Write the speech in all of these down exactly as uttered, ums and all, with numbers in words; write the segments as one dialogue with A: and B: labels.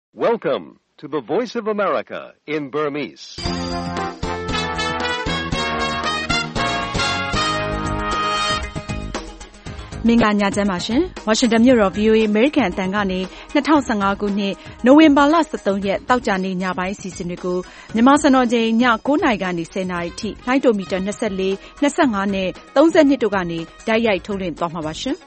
A: Welcome to the Voice of America in Burmese.
B: ။မင်္ဂလာညချမ်းပါရှင်။ Washington မြို့တော် ဗွီအိုအေ American အသံကနေ၂၀၁၅ခုနှစ်နိုဝင်ဘာလ၁၃ရက်သောကြာနေ့ညပိုင်းအစီအစဉ်တွေကိုမြန်မာစံတော်ချိန်ည၉နာရီကနေ၁၀နာရီထိလိုင်းတိုမီတာ၂၄၊၂၅နဲ့၃၂တို့ကနေတိုက်ရိုက်ထုတ်လွှင့်သွားမှာပါရှင်။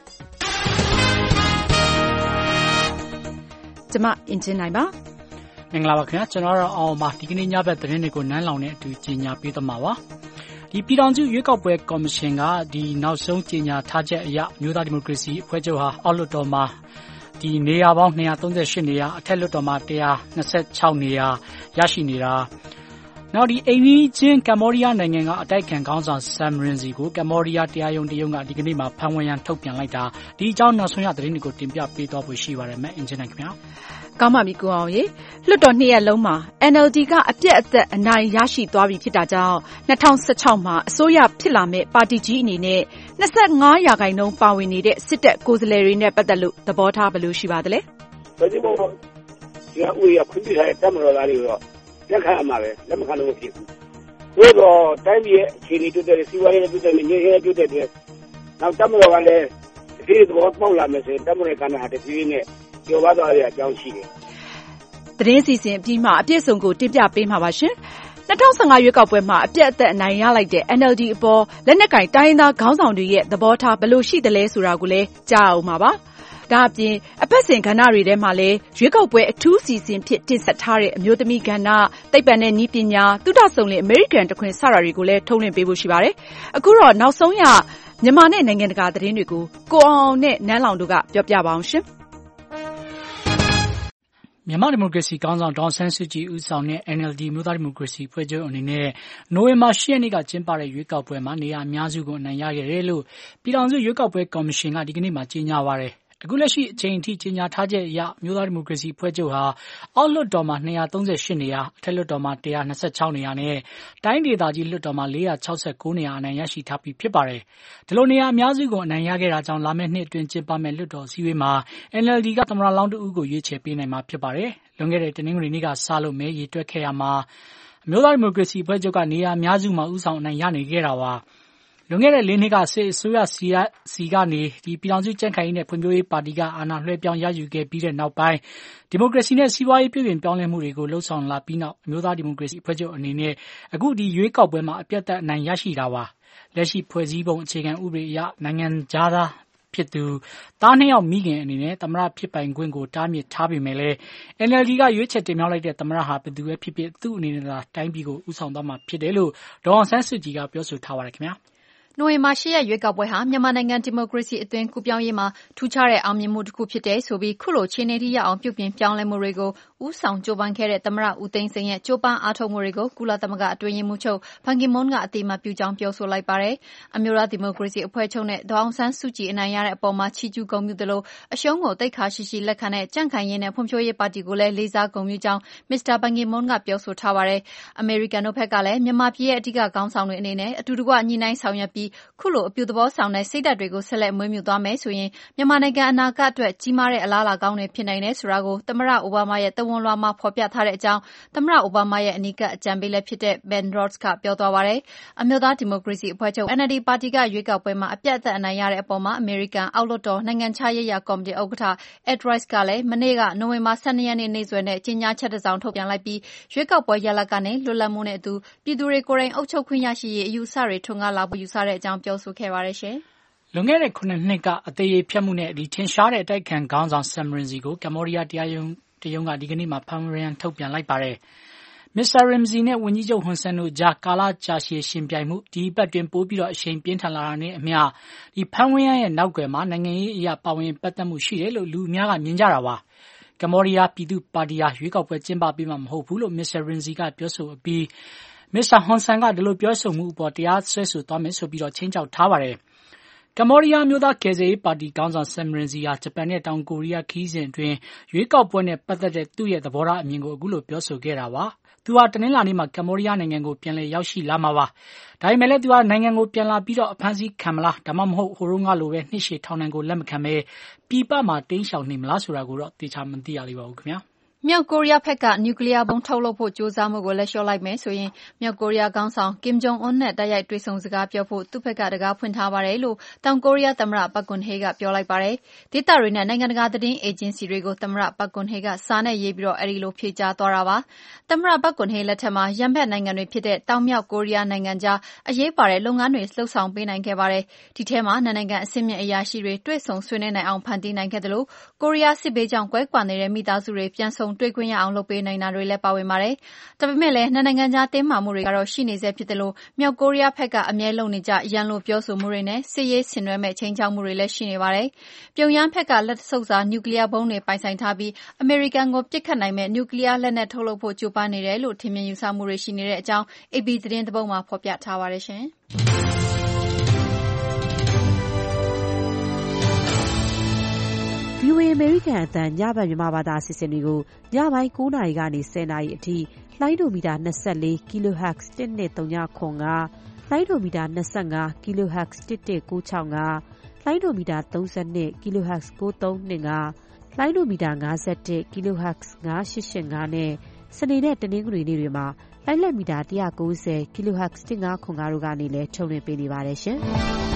B: ကျွန်မအင်ဂျင်နိုင်ပါ
C: မင်္ဂလာပါခင်ဗျာကျွန်တော်တို့အောင်ပါဒီကနေ့ညဘက်သတင်းတွေကိုနန်းလောင်နဲ့အတူကြီးညာပေးသွားမှာပါဒီပြည်ထောင်စုရွေးကောက်ပွဲကော်မရှင်ကဒီနောက်ဆုံးကြီးညာထားချက်အရမြို့သားဒီမိုကရေစီအဖွဲ့ချုပ်ဟာအောက်လွှတ်တော်မှာဒီနေရာပေါင်း၂၃၈နေရာအထက်လွှတ်တော်မှာ၁၂၆နေရာရရှိနေတာနောက်ဒီအိန္ဒိချင်းကမ္ဘောဒီးယားနိုင်ငံကအတိုက်ခံခေါင်းဆောင်ဆမ်ရင်စီကိုကမ္ဘောဒီးယားတရားရုံးတရုံးကဒီကနေ့မှာဖမ်းဝရမ်းထုတ်ပြန်လိုက်တာဒီအကြောင်းနောက်ဆုံးရသတင်းတွေကိုတင်ပြပေးသွားဖို့ရှိပါတယ်မဲ့အင်ဂျင်နိုင်ခင်ဗျာ
B: ကောင်းပါပြီကိုအောင်ရေလွှတ်တော်နှစ်ရက်လုံးမှာ N L D ကအပြည့်အသက်အနိုင်ရရှိသွားပြီဖြစ်တာကြောင့်၂၀၁၆မှာအစိုးရဖြစ်လာမဲ့ပါတီကြီးအနေနဲ့၂၅ရာခိုင်နှုန်းပါဝင်နေတဲ့စစ်တပ်ကိုယ်စားလှယ်တွေနဲ့ပတ်သက်လို့သဘောထားဘယ်လိုရှိပါသလဲ
D: ။ဒါကြောင့်ဒီကဦးရခွင့်ပြုထားတဲ့တပ်မတော်သားတွေတော့လက်ခံအမှာပဲလက်မခံလို့မဖြစ်ဘူး။ဒါတော့တိုင်းပြည်ရဲ့အခြေအနေတိုးတက်တဲ့စီးပွားရေးတိုးတက်တဲ့ငြိမ်းချမ်းရေးတိုးတက်တဲ့နောက်တပ်မတော်ကလည်းဒီသဘောပေါက်လာမယ်ဆိုရင်တပ်မတော်ကလည်းဟာတဖြည်းဖြည်းနဲ့ကျော်ပါသွားတဲ့အကြောင်းရှိတယ်
B: ။သတင်းစီစဉ်အပြီးမှာအပြည့်စုံကိုတင်ပြပေးမှာပါရှင်။၂၀၁၅ရွေးကောက်ပွဲမှာအပြည့်အသက်အနိုင်ရလိုက်တဲ့ N L D အပေါ်လက်နက်ကိုင်တိုင်းရင်းသားခေါင်းဆောင်တွေရဲ့သဘောထားဘယ်လိုရှိသလဲဆိုတာကိုလည်းကြားအောင်ပါပါ။ဒါအပြင်အပတ်စဉ်ကဏ္ဍတွေထဲမှာလည်းရွေးကောက်ပွဲအထူးစီစဉ်ဖြစ်တင်ဆက်ထားတဲ့အမျိုးသမီးကဏ္ဍသိပ္ပံနဲ့နည်းပညာသုတဆုံလင်အမေရိကန်တခွင်စတာတွေကိုလည်းထုတ်လွှင့်ပေးဖို့ရှိပါတယ်။အခုတော့နောက်ဆုံးရမြန်မာနဲ့နိုင်ငံတကာသတင်းတွေကိုကိုအောင်နဲ့နန်းလောင်တို့ကပြောပြပါအောင်ရှင်။
C: မြန်မာဒီမိုကရေစီကောင်ဆောင်ဒေါ်ဆန်းစုကြည်ဦးဆောင်တဲ့ N L D မြို့သားဒီမိုကရေစီဖွဲ့ချုပ်အနေနဲ့နိုဝင်ဘာ၈ရက်နေ့ကကျင်းပတဲ့ရွေးကောက်ပွဲမှာနေရာအများစုကိုအနိုင်ရခဲ့တယ်လို့ပြည်ထောင်စုရွေးကောက်ပွဲကော်မရှင်ကဒီကနေ့မှကြေညာပါတယ်။အခုလက်ရှိအချိန်အထိကြေညာထားချက်အရမြို့သားဒီမိုကရေစီဖွဲ့ချုပ်ဟာအောက်လွှတ်တော်မှာ၂၃၈နေရာအထက်လွှတ်တော်မှာ၁၂၆နေရာနဲ့တိုင်းဒေသကြီးလွှတ်တော်မှာ၄၆၉နေရာအနိုင်ရရှိထားပြီးဖြစ်ပါတယ်။ဒီလိုနေရာအများစုကိုအနိုင်ရခဲ့တာကြောင့်လာမယ့်နှစ်အတွင်းကျင်းပမယ့်လွှတ်တော်စည်းဝေးမှာ N L D ကသမ္မတလောင်းတဦးကိုရွေးချယ်ပေးနိုင်မှာဖြစ်ပါတယ်။လွန်ခဲ့တဲ့တနင်္ဂနွေနေ့ကစလို့မဲရေတွက်ခဲ့ရမှာအမျိုးသားဒီမိုကရေစီအဖွဲ့ချုပ်ကနေရာအများစုမှာဦးဆောင်အနိုင်ရနေခဲ့တာပါ။လွန်ခဲ့တဲ့လေးနှစ်ကစစ်အစိုးရစီကနေဒီပြည်ထောင်စုကြံ့ခိုင်ရေးနဲ့ဖွံ့ဖြိုးရေးပါတီကအာဏာလွှဲပြောင်းရယူခဲ့ပြီးတဲ့နောက်ပိုင်းဒီမိုကရေစီနဲ့စီးပွားရေးပြုပြင်ပြောင်းလဲမှုတွေကိုလှုံ့ဆော်လာပြီးနောက်အမျိုးသားဒီမိုကရေစီအဖွဲ့ချုပ်အနေနဲ့အခုဒီရွေးကောက်ပွဲမှာအပြတ်သက်အနိုင်ရရှိတာပါ။လက်ရှိဖွဲ့စည်းပုံအခြေခံဥပဒေအရနိုင်ငံသားသားဖြစ်သူသားနှစ်ယောက်မိခင်အနေနဲ့သမ္မတဖြစ်ပိုင်ခွင့်ကိုတားမြစ်ထားပေမဲ့လည်း N L D ကရွေးချယ်တင်မြှောက်လိုက်တဲ့သမ္မတဟာဘယ်သူပဲဖြစ်ဖြစ်သူ့အနေနဲ့သာတိုင်းပြည်ကိုဦးဆောင်သွားမှာဖြစ်တယ်လို့ဒေါ်အောင်ဆန်းစုကြည်ကပြောဆိုထားပါတယ်ခင်ဗျာ။
E: နိုဝင်ဘာ၈ရက်ရွေးကောက်ပွဲဟာမြန်မာနိုင်ငံဒီမိုကရေစီအသွင်ကူးပြောင်းရေးမှာထူးခြားတဲ့အောင်မြင်မှုတစ်ခုဖြစ်တယ်ဆိုပြီးခုလိုခြေနေထိရောက်အောင်ပြုပြင်ပြောင်းလဲမှုတွေကိုဦးဆောင်ကြိုးပမ်းခဲ့တဲ့သမ္မတဦးသိန်းစိန်ရဲ့ကြိုးပမ်းအားထုတ်မှုတွေကိုကုလသမဂ္ဂအတွင်းရေးမှူးချုပ်ဘန်ကီမွန်းကအသိအမှတ်ပြုကြောင်းပြောဆိုလိုက်ပါတယ်။အမျိုးသားဒီမိုကရေစီအဖွဲ့ချုပ်နဲ့ဒေါ်အောင်ဆန်းစုကြည်အနိုင်ရတဲ့အပေါ်မှာချီးကျူးဂုဏ်ပြုသလိုအရှုံးကိုသိက္ခာရှိရှိလက်ခံတဲ့ကြံ့ခိုင်ရေးနဲ့ဖွံ့ဖြိုးရေးပါတီကိုလည်းလေးစားဂုဏ်ပြုကြောင်းမစ္စတာဘန်ကီမွန်းကပြောဆိုထားပါတယ်။အမေရိကန်တို့ဘက်ကလည်းမြန်မာပြည်ရဲ့အဓိကခေါင်းဆောင်တွေအနေနဲ့အတူတကွညှိနှိုင်းဆောင်ရွက်ပြီးခုလိုအပြုသဘောဆောင်တဲ့စိတ်ဓာတ်တွေကိုဆက်လက်မွေးမြူသွားမယ်ဆိုရင်မြန်မာနိုင်ငံအနာဂတ်အတွက်ကြီးမားတဲ့အလားအလာကောင်းတွေဖြစ်နိုင်တယ်ဆိုတာကိုသမ္မတအိုဘားမားရဲ့သဝဏ်လွှာမှာဖော်ပြထားတဲ့အကြောင်းသမ္မတအိုဘားမားရဲ့အနီးကပ်အကြံပေးလည်းဖြစ်တဲ့ Ben Rhodes ကပြောသွားပါတယ်။အမျိုးသားဒီမိုကရေစီအဖွဲ့ချုပ် N L D ပါတီကရွေးကောက်ပွဲမှာအပြတ်အသတ်အနိုင်ရတဲ့အပေါ်မှာအမေရိကန်အောက်လွှတ်တော်နိုင်ငံခြားရေးရာကော်မတီဥက္ကဋ္ဌ Ed Royce ကလည်းမနေ့ကနိုဝင်ဘာ၁၂ရက်နေ့နေ့စွဲနဲ့ကြေညာချက်တစ်စောင်ထုတ်ပြန်လိုက်ပြီးရွေးကောက်ပွဲရလဒ်ကနေလွတ်လပ်မှုနဲ့အတူပြည်သူတွေကိုယ်တိုင်အုပ်ချုပ်ခွင့်ရရှိရေးအယူအဆတွေထွန်းကားလာဖို့ယူဆတဲ့အကြောင်းပြောဆိုခဲ့ပါတယ်ရှင်။
C: လွန်ခဲ့တဲ့ခုနှစ်နှစ်ကအသေးဖြတ်မှုနဲ့ဒီထင်ရှားတဲ့အတိုက်ခံခေါင်းဆောင်ဆမ်ရင်စီကိုကမ္ဘောဒီးယားတရားရုံးတရုံးကဒီကနေ့မှဖမ်းဝရမ်းထုတ်ပြန်လိုက်ပါတယ်။မစ္စတာရင်စီနဲ့ဝန်ကြီးချုပ်ဟွန်ဆန်တို့ကြားကာလကြာရှည်ရှင်ပြိုင်မှုဒီဘက်တွင်ပိုးပြီးတော့အရှိန်ပြင်းထန်လာတာနဲ့အမျှဒီဖမ်းဝရမ်းရဲ့နောက်ွယ်မှာနိုင်ငံရေးအရာပါဝင်ပတ်သက်မှုရှိတယ်လို့လူအများကမြင်ကြတာပါ။ကမ္ဘောဒီးယားပြည်သူ့ပါတီဟာရွေးကောက်ပွဲကျင်းပပေးမှာမဟုတ်ဘူးလို့မစ္စတာရင်စီကပြောဆိုအပြီးမစ္စတာဟွန်ဆန်ကဒီလိုပြောဆိုမှုအပေါ်တရားစွဲဆိုသွားမယ်ဆိုပြီးတော့ချင်းချောက်ထားပါတယ်။ကမ္ဘောဒီးယားမျိုးသားကယ်ဆယ်ရေးပါတီခေါင်းဆောင်ဆမ်ရင်စီဟာဂျပန်နဲ့တောင်ကိုရီးယားခရီးစဉ်အတွင်းရွေးကောက်ပွဲနဲ့ပတ်သက်တဲ့သူ့ရဲ့သဘောထားအမြင်ကိုအခုလိုပြောဆိုခဲ့တာပါ။သူဟာတနင်္လာနေ့မှာကမ္ဘောဒီးယားနိုင်ငံကိုပြန်လည်ရောက်ရှိလာမှာပါ။ဒါပေမဲ့လည်းသူဟာနိုင်ငံကိုပြန်လာပြီးတော့အဖမ်းဆီးခံမလားဒါမှမဟုတ်ဟိုတုန်းကလိုပဲနှစ်ရှည်ထောင်ဒဏ်ကိုလက်မခံပဲပြည်ပမှာတိမ်းရှောင်နေမလားဆိုတာကိုတော့သေချာမသိရသေးပါဘူးခင်ဗျာ။
E: မြောက်ကိုရီးယားဘက်ကနျူကလ িয়ার ဘုံထုတ်လုပ်ဖို့ကြိုးစားမှုကိုလက်လျှော့လိုက်မယ်ဆိုရင်မြောက်ကိုရီးယားခေါင်းဆောင်ကင်ဂျုံအွန်းနဲ့တိုက်ရိုက်တွေ့ဆုံစကားပြောဖို့သူ့ဘက်ကတကားဖွင့်ထားပါတယ်လို့တောင်ကိုရီးယားသမ္မတပတ်ကွန်ဟေကပြောလိုက်ပါတယ်။ဒေသတွေနဲ့နိုင်ငံတကာသတင်းအေဂျင်စီတွေကိုသမ္မတပတ်ကွန်ဟေကစာနဲ့ရေးပြီးတော့အဲဒီလိုဖြေကြားသွားတာပါ။သမ္မတပတ်ကွန်ဟေလက်ထက်မှာရန်ဘက်နိုင်ငံတွေဖြစ်တဲ့တောင်မြောက်ကိုရီးယားနိုင်ငံကြားအရေးပါတဲ့လုပ်ငန်းတွေလှုပ်ဆောင်ပေးနိုင်ခဲ့ပါတယ်။ဒီထဲမှာနိုင်ငံအဆင့်မြင့်အရာရှိတွေတွေ့ဆုံဆွေးနွေးနိုင်အောင်ဖန်တီးနိုင်ခဲ့တယ်လို့ကိုရီးယားစစ်ဘေးကြောင့်ကွဲကွာနေတဲ့မိသားစုတွေပြန်ဆုံတွေ့ခွင့်ရအောင်လုပ်ပေးနိုင်တာတွေလည်းပါဝင်ပါတယ်။ဒါပေမဲ့လည်းနိုင်ငံခြားတင်းမာမှုတွေကတော့ရှိနေဆဲဖြစ်တယ်လို့မြောက်ကိုရီးယားဘက်ကအမြဲလုံနေကြရန်လိုပြောဆိုမှုတွေနဲ့စစ်ရေးဆင်နွှဲမဲ့ချိန်ချောက်မှုတွေလည်းရှိနေပါတယ်။ပြုံယမ်းဘက်ကလက်ဆုပ်စာနျူကလ িয়ার ဘုံတွေပိုင်ဆိုင်ထားပြီးအမေရိကန်ကိုပစ်ခတ်နိုင်မဲ့နျူကလ িয়ার လက်နက်ထုတ်လုပ်ဖို့ကြိုးပမ်းနေတယ်လို့ထင်မြင်ယူဆမှုတွေရှိနေတဲ့အကြောင်း အေပီ သတင်းတစ်ပုဒ်မှာဖော်ပြထားပါတယ်ရှင်။
F: ဗီအိုအေ အမေရိကန်အသံညဘက်မြန်မာဘာသာအစီအစဉ်တွေကိုညပိုင်း၉နာရီကနေ၁၀နာရီအထိလိုင်းဒိုမီတာ၂၄ kilohertz တစ်နှစ်သုံးညခွန်ကလိုင်းဒိုမီတာ၂၅ kilohertz တစ်တစ်ကိုးချောင်းကလိုင်းဒိုမီတာ၃၂ kilohertz ကိုးသုံးနှစ်ကလိုင်းဒိုမီတာ၅၁ kilohertz ၅၈၈၅နဲ့စနေနဲ့တနင်္ဂနွေနေ့တွေမှာလိုင်းလက်မီတာ၁၉၀ kilohertz တစ်ငါးခွန်ကတို့ကနေလည်းထုတ်လွှင့်ပေးနေပါတယ်ရှင်။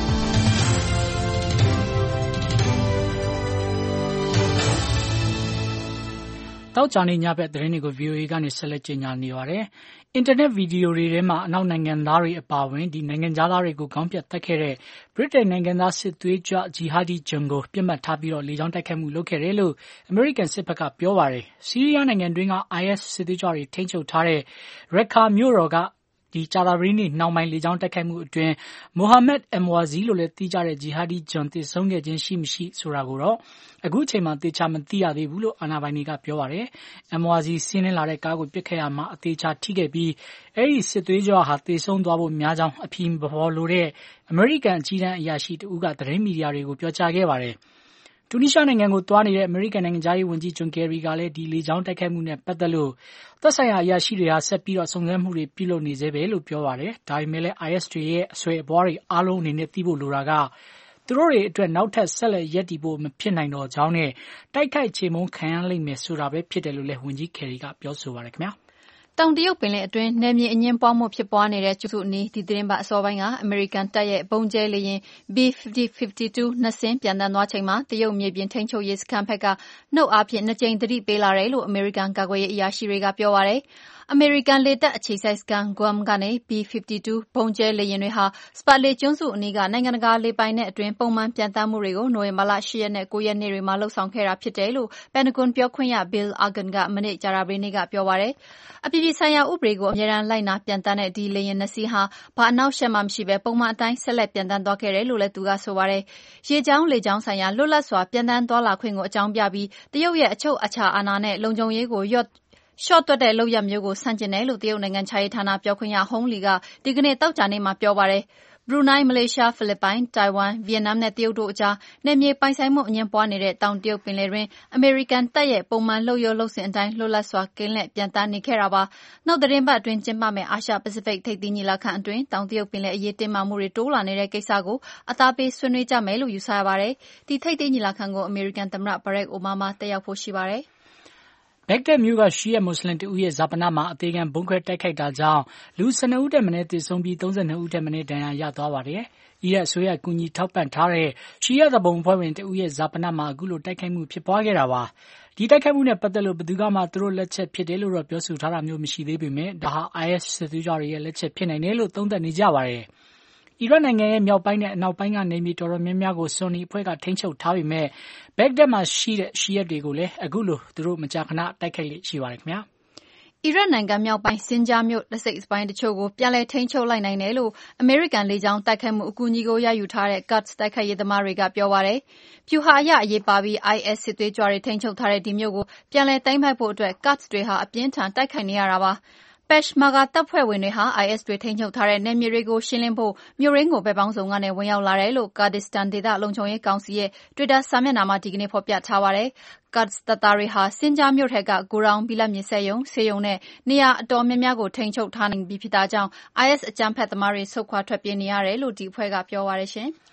C: တောက်ကြနေညဘက်သတင်းတွေကို ဗီအိုအေ ကနေဆက်လက်ကြေညာနေပါတယ်။အင်တာနက်ဗီဒီယိုတွေထဲမှာအနောက်နိုင်ငံသားတွေအပါအဝင်ဒီနိုင်ငံသားတွေကိုခေါင်းပြတ်တက်ခဲ့တဲ့ဗြိတိန်နိုင်ငံသားစစ်သွေးကြွဂျီဟာဒီဂျွန်ကိုပြစ်မှတ်ထားပြီးတော့လေကြောင်းတိုက်ခိုက်မှုလုပ်ခဲ့တယ်လို့အမေရိကန်စစ်ဘက်ကပြောပါတယ်။ဆီးရီးယားနိုင်ငံတွင်းက အိုင်အက်စ် စစ်သွေးကြွတွေထိန်းချုပ်ထားတဲ့ရက်ခါမြို့တော်ကဒီကြာသပတေးနေ့နှောင်းပိုင်းလေကြောင်းတိုက်ခိုက်မှုအတွင်းမိုဟာမက်အမ်ဝါဇီလို့လည်းသိကြတဲ့ဂျီဟာဒီဂျွန်သေဆုံးခဲ့ခြင်းရှိမရှိဆိုတာကိုတော့အခုအချိန်မှာသေချာမသိရသေးဘူးလို့အာဏာပိုင်တွေကပြောပါတယ်။အမ်ဝါဇီဆင်းနှင်းလာတဲ့ကားကိုပစ်ခဲ့ရမှာအသေးချာထိခဲ့ပြီးအဲဒီစစ်သွေးကြွဟာသေဆုံးသွားဖို့များကြောင်းအဖြစ်ပေါ်လို့တဲ့အမေရိကန်အကြီးတန်းအရာရှိတဦးကသတင်းမီဒီယာတွေကိုပြောကြားခဲ့ပါတယ်။တူနီးရှားနိုင်ငံကိုသွားနေတဲ့အမေရိကန်နိုင်ငံသားရေးဝန်ကြီးဂျွန်ကယ်ရီကလည်းဒီလေကြောင်းတိုက်ခိုက်မှုနဲ့ပတ်သက်လို့သက်ဆိုင်ရာအရာရှိတွေဟာဆက်ပြီးတော့စုံစမ်းမှုတွေပြုလုပ်နေသေးပဲလို့ပြောပါတယ်။ဒါပေမဲ့လည်း အိုင်အက်စ် တွေရဲ့အဆွဲအပွားတွေအားလုံးအနေနဲ့သိဖို့လိုတာကသူတို့တွေအတွက်နောက်ထပ်ဆက်လက်ရပ်တည်ဖို့မဖြစ်နိုင်တော့ကြောင်းနဲ့တိုက်ခိုက်ချေမှုန်းခံရလိမ့်မယ်ဆိုတာပဲဖြစ်တယ်လို့လည်းဝန်ကြီးကယ်ရီကပြောဆိုပါတယ်ခင်ဗျာ။
E: တောင်တရုတ်ပင်လယ်အတွင်းနယ်မြေအငြင်းပွားမှုဖြစ်ပွားနေတဲ့ကျွန်းစုအနီးဒီသတင်းပတ်အစောပိုင်းကအမေရိကန်တပ်ရဲ့ပုံကျဲလေယာဉ် ဘီ ၅၀ ၅၂ နှစ်စင်းပြန်တန်းသွားချိန်မှာတရုတ်မြေပြင်ထိန်းချုပ်ရေးစခန်းဘက်ကနှုတ်အားဖြင့်နှစ်ကြိမ်သတိပေးလာတယ်လို့အမေရိကန်ကာကွယ်ရေးအရာရှိတွေကပြောပါတယ်။အမေရိကန်လေတပ်အခြေစိုက်စခန်း Guam ကနေ ဘီ ၅၂ ဘုံကျဲလေယာဉ်တွေဟာစပါလေကျွန်းစုအနီးကနိုင်ငံတကာလေပိုင်နက်အတွင်းပုံမှန်ပြန်တန်းမှုတွေကိုနိုဝင်ဘာလ၈ရက်နဲ့၉ရက်နေ့တွေမှာလှုပ်ဆောင်ခဲ့တာဖြစ်တယ်လို့ပန်တဂွန်ပြောခွင့်ရ Bill Argan ကမနေ့ကြာသပတေးနေ့ကပြောပါတယ်။အပြည်ပြည်ဆိုင်ရာဥပဒေကိုအမြဲတမ်းလိုက်နာပြန်တန်းတဲ့ဒီလေယာဉ်နှစ်စီးဟာဘာအနှောင့်အယှက်မှမရှိဘဲပုံမှန်အတိုင်းဆက်လက်ပြန်တန်းသွားခဲ့တယ်လို့လည်းသူကဆိုပါတယ်။ရေကြောင်းလေကြောင်းဆိုင်ရာလွတ်လပ်စွာပြန်တန်းသွားလာခွင့်ကိုအကြောင်းပြပြီးတရုတ်ရဲ့အချုပ်အခြာအာဏာနဲ့လုံခြုံရေးကိုလျော့ရှော့တွက်တဲ့လုပ်ရပ်မျိုးကိုဆန့်ကျင်တယ်လို့တရုတ်နိုင်ငံခြားရေးဌာနပြောခွင့်ရဟုံးလီကဒီကနေ့သောကြာနေ့မှာပြောပါတယ်။ဘရူနိုင်း၊မလေးရှား၊ဖိလစ်ပိုင်၊တိုင်ဝမ်၊ဗီယက်နမ်နဲ့တရုတ်တို့အကြားနယ်မြေပိုင်ဆိုင်မှုအငြင်းပွားနေတဲ့တောင်တရုတ်ပင်လယ်တွင်းအမေရိကန်တပ်ရဲ့ပုံမှန်လုပ်ရိုးလုပ်စဉ်အတိုင်းလွတ်လပ်စွာကင်းလှည့်ပြန်တန်းနေခဲ့တာပါ။နောက်သီတင်းပတ်အတွင်းကျင်းပမယ့်အာရှပစိဖိတ်ထိပ်သီးညီလာခံအတွင်းတောင်တရုတ်ပင်လယ်အရေးတင်းမာမှုတွေတိုးလာနေတဲ့ကိစ္စကိုအသားပေးဆွေးနွေးကြမယ်လို့ယူဆရပါတယ်။ဒီထိပ်သီးညီလာခံကိုအမေရိကန်သမ္မတဘရက်အိုဘားမားတက်ရောက်ဖို့ရှိပါတယ်။
C: ဘက်ဂဒက်မြို့ကရှီယက်မွတ်စလင်တဦးရဲ့ဇာပနမှာအသေးခံဗုံးခွဲတိုက်ခိုက်တာကြောင့်လူ၁၂ဦးထက်မနည်းသေဆုံးပြီး၃၂ဦးထက်မနည်းဒဏ်ရာရသွားပါတယ်။အီရတ်အစိုးရကူညီထောက်ပံ့ထားတဲ့ရှီယက်သူပုန်အဖွဲ့ဝင်တဦးရဲ့ဇာပနမှာအခုလိုတိုက်ခိုက်မှုဖြစ်ပွားခဲ့တာပါ။ဒီတိုက်ခိုက်မှုနဲ့ပတ်သက်လို့ဘယ်သူကမှသူတို့လက်ချက်ဖြစ်တယ်လို့တော့ပြောဆိုထားတာမျိုးမရှိသေးပေမဲ့ဒါဟာ အိုင်အက်စ် စစ်သွေးကြွတွေရဲ့လက်ချက်ဖြစ်နိုင်တယ်လို့သုံးသပ်နေကြပါတယ်။အီရတ်နိုင်ငံရဲ့မြောက်ပိုင်းနဲ့အနောက်ပိုင်းကနေမြေတော်တော်များများကိုဆွန်နီအဖွဲ့ကထိန်းချုပ်ထားပေမဲ့ဘက်ဂဒက်မှာရှိတဲ့ရှီယက်တွေကိုလည်းအခုလိုသူတို့မကြာခဏတိုက်ခိုက်လေ့ရှိပါတယ်ခင်ဗျာ
E: ။အီရတ်နိုင်ငံမြောက်ပိုင်းစင်ဂျာမြို့လက်စိတ်ပိုင်းတချို့ကိုပြန်လည်ထိန်းချုပ်လိုက်နိုင်တယ်လို့အမေရိကန်လေကြောင်းတိုက်ခိုက်မှုအကူအညီကိုရယူထားတဲ့ Quds တိုက်ခိုက်ရေးသမားတွေကပြောပါတယ်။ဗျူဟာအရအရေးပါပြီး အိုင်အက်စ် စစ်သွေးကြွတွေထိန်းချုပ်ထားတဲ့ဒီမြို့ကိုပြန်လည်သိမ်းပိုက်ဖို့အတွက် Quds တွေဟာအပြင်းထန်တိုက်ခိုက်နေရတာပါ။ပက်ရှ်မာဂါတပ်ဖွဲ့ဝင်တွေဟာ အိုင်အက်စ် တွေထိန်းချုပ်ထားတဲ့နယ်မြေတွေကိုရှင်းလင်းဖို့မြို့ရင်းကိုဘက်ပေါင်းစုံကနေဝင်ရောက်လာတယ်လို့ကာဒစ္စတန်ဒေသလုံခြုံရေးကောင်စီရဲ့တွစ်တာစာမျက်နှာမှာဒီကနေ့ဖော်ပြထားပါတယ်။ Quds တပ်သားတွေဟာစင်ဂျာမြို့ထက်ကဂိုဒေါင်၊ဘိလပ်မြေစက်ရုံ၊ဆေးရုံနဲ့နေရာအတော်များများကိုထိန်းချုပ်ထားနိုင်ပြီးဖြစ်တာကြောင့် အိုင်အက်စ် အကြမ်းဖက်သမားတွေဆုတ်ခွာထွက်ပြေးနေရတယ်လို့ဒီအဖွဲ့ကပြောပါတယ်ရှင်။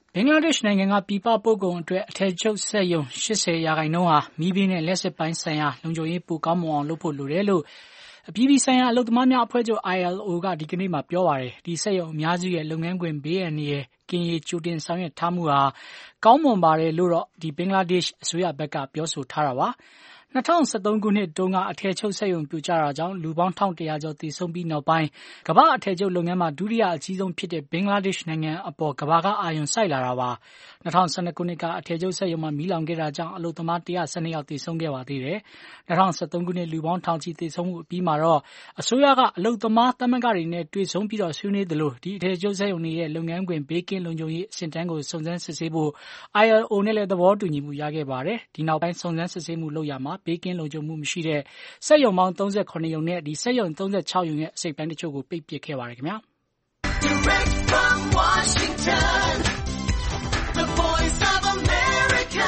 C: ဘင်္ဂလားဒေ့ရှ်နိုင်ငံကပြည်ပပို့ကုန်အတွက်အထည်ချုပ်စက်ရုံeightyရာခိုင်နှုန်းဟာမီးဘေးနဲ့လက်စစ်ပိုင်းဆိုင်ရာလုံခြုံရေးပိုကောင်းမွန်အောင်လုပ်ဖို့လိုတယ်လို့အပြည်ပြည်ဆိုင်ရာအလုပ်သမားများအဖွဲ့ချုပ် I L O ကဒီကနေ့မှာပြောပါတယ်။ဒီစက်ရုံအများစုရဲ့လုပ်ငန်းခွင်ဘေးအန္တရာယ်ကင်းရေးကြိုတင်ဆောင်ရွက်ထားမှုဟာကောင်းမွန်ပါတယ်လို့တော့ဒီဘင်္ဂလားဒေ့ရှ်အစိုးရဘက်ကပြောဆိုထားတာပါ။two thousand thirteenခုနှစ်တုန်းကအထည်ချုပ်စက်ရုံပြိုကျတာကြောင့်လူပေါင်းone thousand one hundredကျော်သေဆုံးပြီးနောက်ပိုင်းကမ္ဘာအထည်ချုပ်လုပ်ငန်းမှာဒုတိယအကြီးဆုံးဖြစ်တဲ့ဘင်္ဂလားဒေ့ရှ်နိုင်ငံအပေါ်ကမ္ဘာကအာရုံစိုက်လာတာပါ။twenty twelveခုနှစ်ကအထည်ချုပ်စက်ရုံမှာမီးလောင်ခဲ့တာကြောင့်အလုပ်သမားone hundred twelveယောက်သေဆုံးခဲ့ပါသေးတယ်။twenty thirteenခုနှစ်လူပေါင်းထောင်ချီသေဆုံးမှုအပြီးမှာတော့အစိုးရကအလုပ်သမားသမဂ္ဂတွေနဲ့တွေ့ဆုံပြီးတော့ဆွေးနွေးသလိုဒီအထည်ချုပ်စက်ရုံတွေရဲ့လုပ်ငန်းခွင်ဘေးကင်းလုံခြုံရေးအဆင့်တန်းကိုစုံစမ်းစစ်ဆေးဖို့ I L O နဲ့လည်းသဘောတူညီမှုရခဲ့ပါတယ်။ဒီနောက်ပိုင်းစုံစမ်းစစ်ဆေးမှုလုပ်ရမှာဘေးကင်းလုံခြုံမှုမရှိတဲ့စက်ရုံပေါင်းthirty-sevenရုံနဲ့ဒီစက်ရုံthirty-sixရုံရဲ့အစိတ်ပိုင်းတချို့ကိုပိတ်ပစ်ခဲ့ပါတယ်ခင်ဗျာ Direct from Washington The Voice of America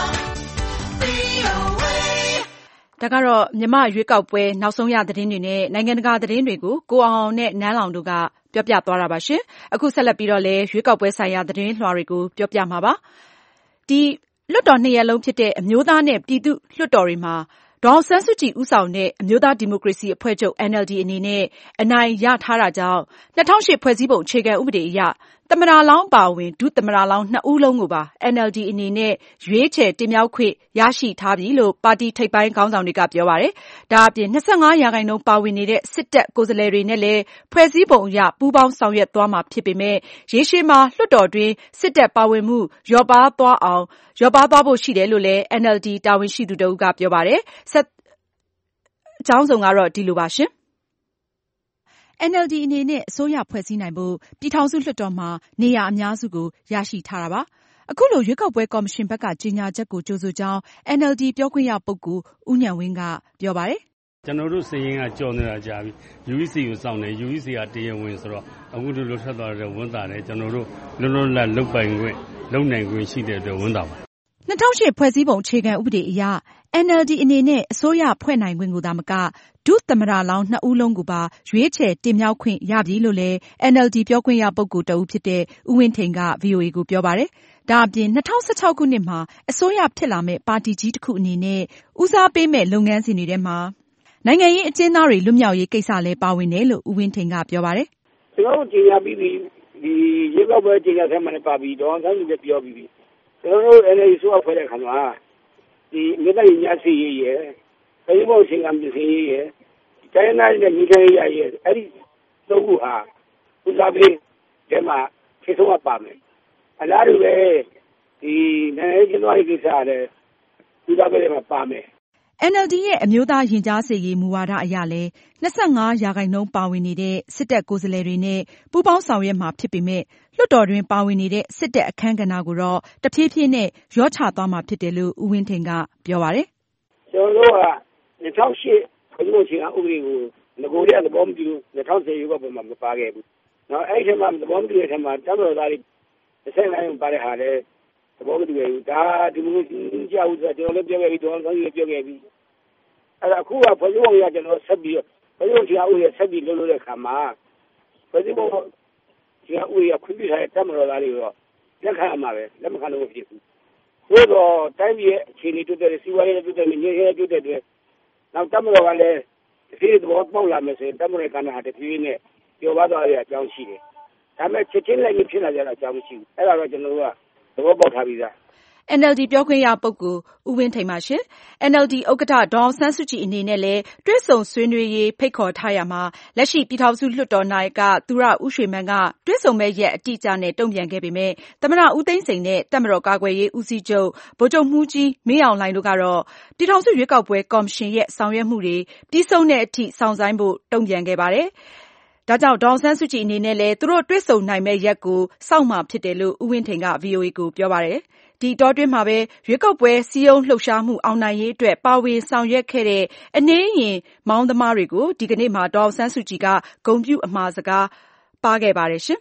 C: V O A ဒါကတော့မြန်မာရွေးကောက်ပွဲနောက်ဆုံးရသတင်းတွေနဲ့နိုင်ငံတကာသတင်းတွေကိုကိုအောင်နဲ့နန်းလောင်တို့ကပြောပြသွားတာပါရှင်အခုဆက်လက်ပြီးတော့လည်းရွေးကောက်ပွဲဆိုင်ရာသတင်းလွှာတွေကိုပြောပြမှာပါဒီလွှတ်တော်နှစ်ရပ်လုံးဖြစ်တဲ့အမျိုးသားနဲ့ပြည်သူ့လွှတ်တော်တွေမှာဒေါ်အောင်ဆန်းစုကြည်ဦးဆောင်တဲ့အမျိုးသားဒီမိုကရေစီအဖွဲ့ချုပ် N L D အနေနဲ့အနိုင်ရထားတာကြောင့်two thousand eightဖွဲ့စည်းပုံအခြေခံဥပဒေအရသမ္မတလောင်းပါဝင်ဒုသမ္မတလောင်းနှစ်ဦးလုံးကိုပါ N L D အနေနဲ့ရွေးချယ်တင်မြှောက်ခွင့်ရရှိထားပြီလို့ပါတီထိပ်ပိုင်းခေါင်းဆောင်တွေကပြောပါတယ်။ဒါအပြင်twenty-fiveရာခိုင်နှုန်းပါဝင်နေတဲ့စစ်တပ်ကိုယ်စားလှယ်တွေနဲ့လည်းဖွဲ့စည်းပုံအရပူးပေါင်းဆောင်ရွက်သွားမှာဖြစ်ပေမဲ့ရေရှည်မှာလွှတ်တော်တွင်းစစ်တပ်ပါဝင်မှုလျော့ပါးသွားအောင်လျော့ပါးသွားဖို့ရှိတယ်လို့လည်း N L D တာဝန်ရှိသူတဦးကပြောပါတယ်။ဆက်အကြောင်းစုံကတော့ဒီလိုပါရှင်။ N L D အနေနဲ့အစိုးရဖွဲ့စည်းနိုင်ဖို့ပြည်ထောင်စုလွှတ်တော်မှာနေရာအများစုကိုရရှိထားတာပါ။အခုလိုရွေးကောက်ပွဲကော်မရှင်ဘက်ကကြေညာချက်ကိုကြိုဆိုကြောင်း N L D ပြောခွင့်ရပုဂ္ဂိုလ်ဦးဉာဏ်ဝင်းကပြောပါတယ်
G: ။ကျွန်တော်တို့စည်ရင်ကကြော်နေတာကြာပြီ U E C ကိုစောင့်နေ U E C ကတရားဝင်ဆိုတော့အခုတို့လွတ်ထွက်သွားတဲ့ဝန်တာတယ်ကျွန်တော်တို့လွတ်လွတ်လပ်လုပ်ပိုင်ခွင့်လုပ်နိုင်ခွင့်ရှိတဲ့အတွက်ဝန်တာပါ
B: two thousand eightဖွဲ့စည်းပုံအခြေခံဥပဒေအရ N L D အနေနဲ့အစိုးရဖွဲ့နိုင်ခွင့်ကိုသာမကဒုသမ္မတလောင်းနှစ်ဦးလုံးကိုပါရွေးချယ်တင်မြှောက်ခွင့်ရပြီလို့လည်း N L D ပြောခွင့်ရပုဂ္ဂိုလ်တဦးဖြစ်တဲ့ဦးဝင်းထိန်က V O A ကိုပြောပါတယ်။ဒါအပြင်two thousand sixteenခုနှစ်မှာအစိုးရဖြစ်လာမဲ့ပါတီကြီးတစ်ခုအနေနဲ့ဦးစားပေးမဲ့လုပ်ငန်းစဉ်တွေထဲမှာနိုင်ငံရေးအကျဉ်းသားတွေလွတ်မြောက်ရေးကိစ္စလည်းပါဝင်တယ်လို့ဦးဝင်းထိန်ကပြောပါတယ်
D: ။ကျွန်တော်တို့ကြေညာပြီးပြီဒီရေကောက်ပွဲကြေညာထဲမှာလည်းပါပြီးတော့ဆန်းစုကြည်ပြောပြီးပြီ။ကျွန်တော်တို့ N L D ဆိုအဖွဲ့တဲ့ခါမှာဒီမြေသားရင်းစီရေးရဲ့ပြည်ပေါ်ရှင်ကပြည်စီရေးရဲ့တိုင်းနိုင်တဲ့ညီခိုင်ရရဲ့အဲ့ဒီသုံးခုဟာဦးစားပေးဒီမှာခေဆုံးကပါမယ်အလားတူပဲဒီနိုင်ငံရေးကျင်းပရေးကိစ္စလည်းဦးစားပေးတွေမှာပါမယ်
B: N L D ရဲ့အမျိုးသားရင်ကြားစေ့ရေးမူဝါဒအရလည်းtwenty-fiveရာခိုင်နှုန်းပါဝင်နေတဲ့စစ်တပ်ကိုယ်စားလှယ်တွေနဲ့ပူးပေါင်းဆောင်ရွက်မှာဖြစ်ပေမဲ့လွှတ်တော်တွင်ပါဝင်နေတဲ့စစ်တပ်အခန်းကဏ္ဍကိုတော့တဖြည်းဖြည်းနဲ့ရောချသွားမှာဖြစ်တယ်လို့ဦးဝင်းထိန်ကပြောပါတယ်
D: ။ကျွန်တော်တို့ကtwo thousand eightဖွဲ့စည်းပုံအခြေခံဥပဒေကိုငကိုရသဘောမတူtwo thousand tenရွေးကောက်ပွဲမှာမပါခဲ့ဘူး။နောက်အဲ့ဒီမှာသဘောမတူတဲ့ထဲမှာတမတော်သားတွေtwenty-nineပါတဲ့ဟာလည်းသဘောမတူဘူး။ဒါဒီလိုမျိုးကြောက်ဆိုကျွန်တော်လည်းပြောခဲ့ပြီးတော့ဆောင်းကြီးပြောခဲ့ပြီးအဲ့ဒါအခုကဖွဲ့စည်းပုံရကျွန်တော်ဆက်ပြီးဖွဲ့စည်းပုံအခြေခံဥပဒေဆက်ပြီးလုပ်လို့တဲ့ခါမှာဖွဲ့စည်းပုံအခြေခံဥပဒေခွင့်ပြုထားတဲ့တမတော်သားတွေတော့လက်ခံရမှာပဲလက်မခံလို့မဖြစ်ဘူး။သို့တော့တိုင်းပြည်ရဲ့အခြေအနေတိုးတက်တဲ့စီးပွားရေးတိုးတက်တဲ့ငြိမ်းချမ်းရေးတိုးတက်တဲ့နောက်တမတော်ကလည်းဒီသဘောပေါက်လာမယ်ဆိုရင်တမတော်ကဏ္ဍဟာတဖြည်းဖြည်းနဲ့ပြောပါသွားရတဲ့အကြောင်းရှိတယ်။ဒါပေမဲ့ချက်ချင်းလည်းဖြစ်လာကြတာအကြောင်းမရှိဘူး။အဲ့ဒါတော့ကျွန်တော်တို့ကသဘောပေါက်ထားပြီးသား
B: N L D ပြောခွင့်ရပုဂ္ဂိုလ်ဦးဝင်းထိန်ပါရှင်။ N L D ဥက္ကဋ္ဌဒေါ်အောင်ဆန်းစုကြည်အနေနဲ့လည်းတွေ့ဆုံဆွေးနွေးရေးဖိတ်ခေါ်ထားရမှာလက်ရှိပြည်ထောင်စုလွှတ်တော်နာယကသူရဦးရွှေမန်းကတွေ့ဆုံမဲ့ရက်အတိအကျနဲ့တုံ့ပြန်ခဲ့ပေမဲ့သမ္မတဦးသိန်းစိန်နဲ့တပ်မတော်ကာကွယ်ရေးဦးစီးချုပ်ဗိုလ်ချုပ်မှူးကြီးမင်းအောင်လှိုင်တို့ကတော့ပြည်ထောင်စုရွေးကောက်ပွဲကော်မရှင်ရဲ့ဆောင်ရွက်မှုတွေပြီးဆုံးတဲ့အထိစောင့်ဆိုင်းဖို့တုံ့ပြန်ခဲ့ပါတယ်။ဒါကြောင့်ဒေါ်အောင်ဆန်းစုကြည်အနေနဲ့လည်းသူတို့တွေ့ဆုံနိုင်မဲ့ရက်ကိုစောင့်မှဖြစ်တယ်လို့ဦးဝင်းထိန်က V O A ကိုပြောပါတယ်။ဒီတောတွင်းမှာပဲရွေးကောက်ပွဲစည်းရုံးလှုပ်ရှားမှုအောင်နိုင်ရေးအတွက်ပါဝင်ဆောင်ရွက်ခဲ့တဲ့အနှင်းရင်မောင်းသမားတွေကိုဒီကနေ့မှာဒေါ်အောင်ဆန်းစုကြည်ကဂုဏ်ပြုအမှာစကားပါခဲ့ပါတယ်ရှင်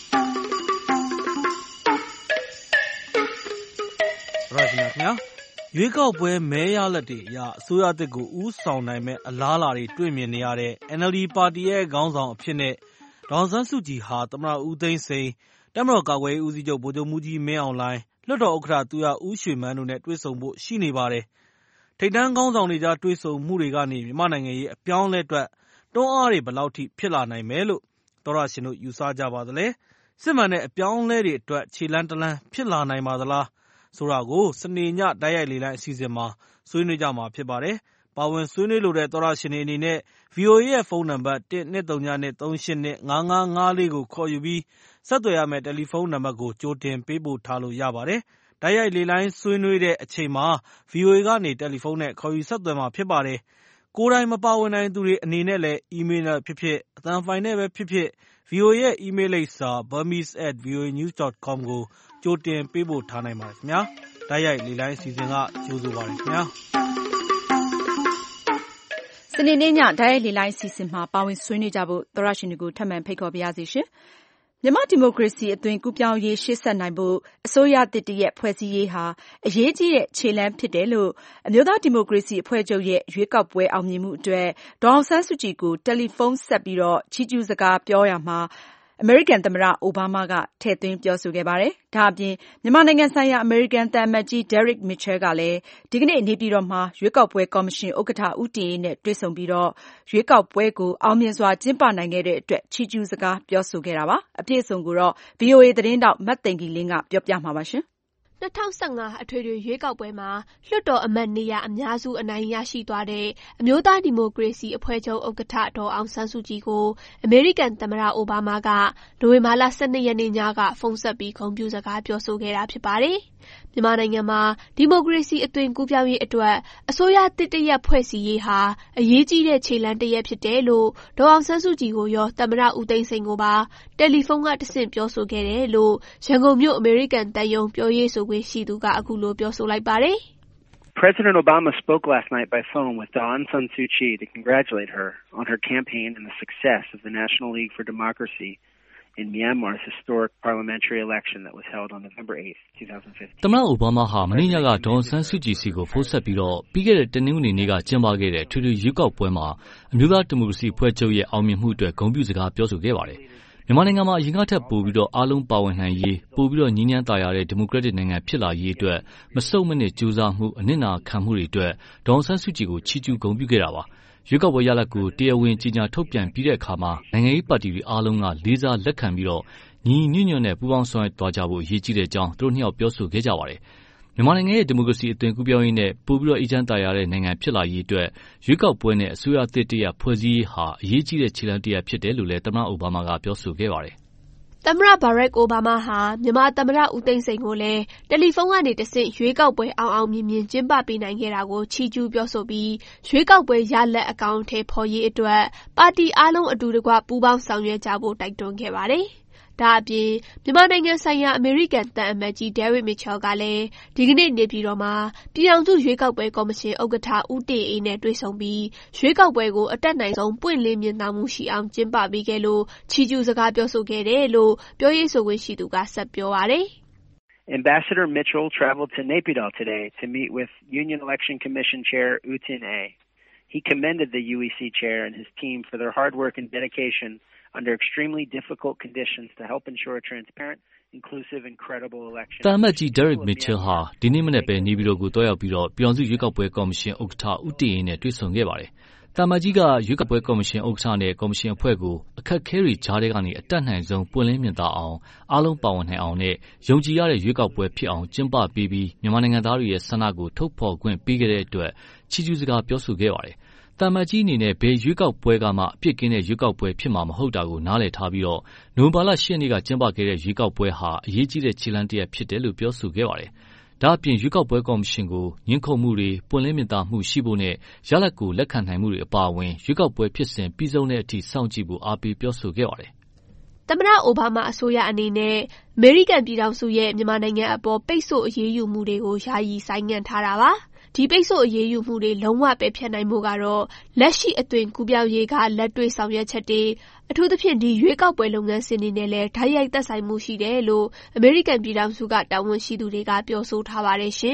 H: ရရှိမြခင်ဗျာရွေးကောက်ပွဲမဲရလဒ်တွေအရအစိုးရသစ်ကိုဦးဆောင်နိုင်မယ့်အလားအလာတွေတွေ့မြင်နေရတဲ့ N L D ပါတီရဲ့ခေါင်းဆောင်အဖြစ်နဲ့ဒေါ်အောင်ဆန်းစုကြည်ဟာသမ္မတဦးသိန်းစိန်၊တပ်မတော်ကာကွယ်ရေးဦးစီးချုပ်ဗိုလ်ချုပ်မှူးကြီးမင်းအောင်လှိုင်၊လွှတ်တော်ဥက္ကဋ္ဌသူရဦးရွှေမန်းတို့နဲ့တွေ့ဆုံဖို့ရှိနေပါတယ်။ထိပ်တန်းခေါင်းဆောင်တွေကြားတွေ့ဆုံမှုတွေကနေမြန်မာနိုင်ငံရေးအပြောင်းအလဲအတွက်တွန်းအားတွေဘယ်လောက်ထိဖြစ်လာနိုင်မယ်လို့သောတရှင်တို့ယူဆကြပါသလဲ။စစ်မှန်တဲ့အပြောင်းအလဲတွေအတွက်ခြေလှမ်းတလှမ်းဖြစ်လာနိုင်ပါသလားဆိုတာကိုစနေညတိုက်ရိုက်လေလံအစီအစဉ်မှာဆွေးနွေးကြမှာဖြစ်ပါတယ်။ပါဝင်ဆွေးနွေးလိုတဲ့သောတရှင်တွေအနေနဲ့ ဗွီအိုအေ ရဲ့ဖုန်းနံပါတ်တစ်နှစ်သုံးနှစ်သုံးရှစ်နှစ်ငါးငါးငါးလေးကိုခေါ်ယူပြီးဆက်သွယ်ရမယ့်တယ်လီဖုန်းနံပါတ်ကိုကြိုတင်ပေးပို့ထားလို့ရပါတယ်။တိုက်ရိုက်လေလိုင်းဆွေးနွေးတဲ့အချိန်မှာ ဗွီအိုအေကနေတယ်လီဖုန်းနဲ့ခေါ်ယူဆက်သွယ်မှာဖြစ်ပါတယ်။ကိုယ်တိုင်မပါဝင်နိုင်သူတွေအနေနဲ့လည်းအီးမေးလ်နဲ့ဖြစ်ဖြစ်အသံဖိုင်နဲ့ပဲဖြစ်ဖြစ် ဗွီအိုအေ ရဲ့အီးမေးလ်လိပ်စာ burmese at voanews dot com ကိုကြိုတင်ပေးပို့ထားနိုင်ပါတယ်ခင်ဗျာ။တိုက်ရိုက်လေလိုင်းအစီအစဉ်ကကြိုဆိုပါတယ်ခင်ဗျာ။
B: စနေနေ့ညတိုက်ရိုက်လေလိုင်းအစီအစဉ်မှာပါဝင်ဆွေးနွေးကြဖို့သောတရှင်တွေကိုထပ်မံဖိတ်ခေါ်ပါရစေရှင်။မြန်မာဒီမိုကရေစီအသွင်ကူးပြောင်းရေးရှေ့ဆက်နိုင်ဖို့အစိုးရသစ်တရပ်ဖွဲ့စည်းရေးဟာအရေးကြီးတဲ့ခြေလှမ်းဖြစ်တယ်လို့အမျိုးသားဒီမိုကရေစီအဖွဲ့ချုပ်ရဲ့ရွေးကောက်ပွဲအောင်မြင်မှုအတွက်ဒေါ်အောင်ဆန်းစုကြည်ကိုတယ်လီဖုန်းဆက်ပြီးချီးကျူးစကားပြောရာမှာအမေရိကန်သမ္မတအိုဘားမားကထည့်သွင်းပြောဆိုခဲ့ပါတယ်။ဒါအပြင်မြန်မာနိုင်ငံဆိုင်ရာအမေရိကန်သံအမတ်ကြီး Derek Mitchell ကလည်းဒီကနေ့နေပြည်တော်မှာရွေးကောက်ပွဲကော်မရှင်ဥက္ကဋ္ဌဦးတင်အေးနဲ့တွေ့ဆုံပြီးရွေးကောက်ပွဲကိုအောင်မြင်စွာကျင်းပနိုင်ခဲ့တဲ့အတွက်ချီးကျူးစကားပြောဆိုခဲ့တာပါ။အပြည့်အစုံကိုတော့ ဗွီအိုအေသတင်းထောက်မသိင်္ဂီလင်းကပြောပြမှာပါရှင်။
I: ၂၀၁၅အထွေထွေရွေးကောက်ပွဲမှာလွှတ်တော်အမတ်နေရာအများစုအနိုင်ရရှိသွားတဲ့အမျိုးသားဒီမိုကရေစီအဖွဲ့ချုပ်ဥက္ကဋ္ဌဒေါ်အောင်ဆန်းစုကြည်ကိုအမေရိကန်သမ္မတအိုဘားမားကနိုဝင်ဘာလ၁၂ရက်နေ့ညကဖုန်းဆက်ပြီးဂုဏ်ပြုစကားပြောဆိုခဲ့တာဖြစ်ပါတယ်။မြန်မာနိုင်ငံမှာဒီမိုကရေစီအသွင်ကူးပြောင်းရေးအတွက်အစိုးရသစ်တရပ်ဖွဲ့စည်းရေးဟာအရေးကြီးတဲ့ခြေလှမ်းတရပ်ဖြစ်တယ်လို့ဒေါ်အောင်ဆန်းစုကြည်ကိုရောသမ္မတဦးသိန်းစိန်ကိုပါတယ်လီဖုန်းကတဆင့်ပြောဆိုခဲ့တယ်လို့ရန်ကုန်မြို့အမေရိကန်သံရုံးပြောရေးဆိုခွင့်ရှိသူကအခုလိုပြောဆိုလိုက်ပါတယ်။
J: President Obama spoke last night by phone with Aung San Suu Kyi to congratulate her on her campaign and the success of the National League for Democracy in Myanmar's historic parliamentary election that was held on November eighth, twenty fifteen.
K: သမ္မတအိုဘားမားဟာမနေ့ညကဒေါ်အောင်ဆန်းစုကြည်စီကိုဖုန်းဆက်ပြီးတော့ပြီးခဲ့တဲ့တနင်္ဂနွေနေ့ကကျင်းပခဲ့တဲ့ထွေထွေရွေးကောက်ပွဲမှာအမျိုးသားဒီမိုကရေစီအဖွဲ့ချုပ်ရဲ့အောင်မြင်မှုအတွက်ဂုဏ်ပြုစကားပြောဆိုခဲ့ပါတယ်။မြန်မာနိုင်ငံမှာအရင်ကထက်ပိုပြီးတော့အားလုံးပါဝင်နိုင်ရေးပိုပြီးတော့ငြိမ်းချမ်းသာယာတဲ့ဒီမိုကရက်တစ်နိုင်ငံဖြစ်လာရေးအတွက်မဆုတ်မနစ်ကြိုးစားမှုအနစ်နာခံမှုတွေအတွက်ဒေါ်အောင်ဆန်းစုကြည်ကိုချီးကျူးဂုဏ်ပြုခဲ့တာပါ။ရွေးကောက်ပွဲရလဒ်ကိုတရားဝင်ကြေညာထုတ်ပြန်ပြီးတဲ့အခါမှာနိုင်ငံရေးပါတီတွေအားလုံးကလေးစားလက်ခံပြီးတော့ညီညွတ်ညွတ်နဲ့ပူးပေါင်းဆောင်ရွက်သွားကြဖို့အရေးကြီးတဲ့အကြောင်းသူတို့နှစ်ယောက်ပြောဆိုခဲ့ကြပါတယ်။မြန်မာနိုင်ငံရဲ့ဒီမိုကရေစီအသွင်ကူးပြောင်းရေးနဲ့ပိုပြီးတော့အေးချမ်းသာယာတဲ့နိုင်ငံဖြစ်လာရေးအတွက်ရွေးကောက်ပွဲနဲ့အစိုးရသစ်တရပ်ဖွဲ့စည်းရေးဟာအရေးကြီးတဲ့ခြေလှမ်းတရပ်ဖြစ်တယ်လို့လည်းသမ္မတအိုဘားမားကပြောဆိုခဲ့ပါတယ်
I: ။သမ္မတဘာရက်အိုဘားမားဟာမြန်မာသမ္မတဦးသိန်းစိန်ကိုလည်းတယ်လီဖုန်းကနေတဆင့်ရွေးကောက်ပွဲအောင်အောင်မြင်မြင်ကျင်းပပေးနိုင်ခဲ့တာကိုချီးကျူးပြောဆိုပြီးရွေးကောက်ပွဲရလဒ်အကောင်အထည်ဖော်ရေးအတွက်ပါတီအားလုံးအတူတကွပူးပေါင်းဆောင်ရွက်ကြဖို့တိုက်တွန်းခဲ့ပါတယ်။ဒါအပြင်မြန်မာနိုင်ငံဆိုင်ရာအမေရိကန်သံအမတ်ကြီး Derek Mitchell ကလည်းဒီကနေ့နေပြည်တော်မှာပြည်ထောင်စုရွေးကောက်ပွဲကော်မရှင်ဥက္ကဋ္ဌဦးတင်အေးနဲ့တွေ့ဆုံပြီးရွေးကောက်ပွဲကိုအတက်နိုင်ဆုံးပွင့်လင်းမြင်သာမှုရှိအောင်ကျင်းပပေးခဲ့လို့ချီးကျူးစကားပြောဆိုခဲ့တယ်လို့ပြောရေးဆိုခွင့်ရှိသူကဆက်ပြောပါတယ်။
J: Ambassador Mitchell traveled to Naypyidaw today to meet with Union Election Commission Chair U Tin Aye. He commended the U E C chair and his team for their hard work and dedication under extremely difficult conditions to help ensure a transparent, inclusive and credible election.
K: တမန်ကြီး Derek Mitchell ဟာဒီနေ့မနေ့ပဲနေပြည်တော်ကိုတွားရောက်ပြီးတော့ပြည်အောင်စုရွေးကောက်ပွဲကော်မရှင်ဥက္ကဋ္ဌဦးတင်အေးနဲ့တွေ့ဆုံခဲ့ပါတယ်။တမန်ကြီးကရွေးကောက်ပွဲကော်မရှင်ဥက္ကဋ္ဌနဲ့ကော်မရှင်အဖွဲ့ကိုအခက်အခဲတွေကြားထဲကနေအတက်နိုင်ဆုံးပွင့်လင်းမြင်သာအောင်အားလုံးပါဝင်နိုင်အောင်နဲ့ယုံကြည်ရတဲ့ရွေးကောက်ပွဲဖြစ်အောင်ကျင်းပပေးပြီးမြန်မာနိုင်ငံသားတွေရဲ့ဆန္ဒကိုထုတ်ဖော်ခွင့်ပေးခဲ့တဲ့အတွက်ချီးကျူးစကားပြောဆိုခဲ့ပါတယ်။တမန်ကြီးအနေနဲ့ဘယ်ရွေးကောက်ပွဲကမှအပြစ်ကင်းတဲ့ရွေးကောက်ပွဲဖြစ်မှာမဟုတ်တာကိုနားလည်ထားပြီးတော့နိုဝင်ဘာလ၈ရက်နေ့ကကျင်းပခဲ့တဲ့ရွေးကောက်ပွဲဟာအရေးကြီးတဲ့ခြေလှမ်းတစ်ရပ်ဖြစ်တယ်လို့ပြောဆိုခဲ့ပါတယ်။ဒါအပြင်ရွေးကောက်ပွဲကော်မရှင်ကိုညှင်းခုန်မှုတွေပွင့်လင်းမြင်သာမှုရှိဖို့နဲ့ရလဒ်ကိုလက်ခံနိုင်မှုတွေအပါအဝင်ရွေးကောက်ပွဲဖြစ်စဉ်ပြီးဆုံးတဲ့အထိစောင့်ကြည့်ဖို့အားပေးပြောဆိုခဲ့ပါတယ်
I: ။သမ္မတအိုဘားမားအစိုးရအနေနဲ့အမေရိကန်ပြည်ထောင်စုရဲ့မြန်မာနိုင်ငံအပေါ်ပိတ်ဆို့အရေးယူမှုတွေကိုယာယီဆိုင်းငံ့ထားတာပါ။ဒီပိတ်ဆို့အရေးယူမှုတွေလုံးဝပယ်ဖျက်နိုင်ဖို့ကတော့လက်ရှိအသွင်ကူးပြောင်းရေးကလက်တွေ့ဆောင်ရွက်ချက်တွေအထူးသဖြင့်ဒီရွေးကောက်ပွဲလုပ်ငန်းစဉ်တွေနဲ့လည်းဓာတ်ရိုက်သက်ဆိုင်မှုရှိတယ်လို့အမေရိကန်ပြည်ထောင်စုကတာဝန်ရှိသူတွေကပြောဆိုထားပါတယ်ရှင်။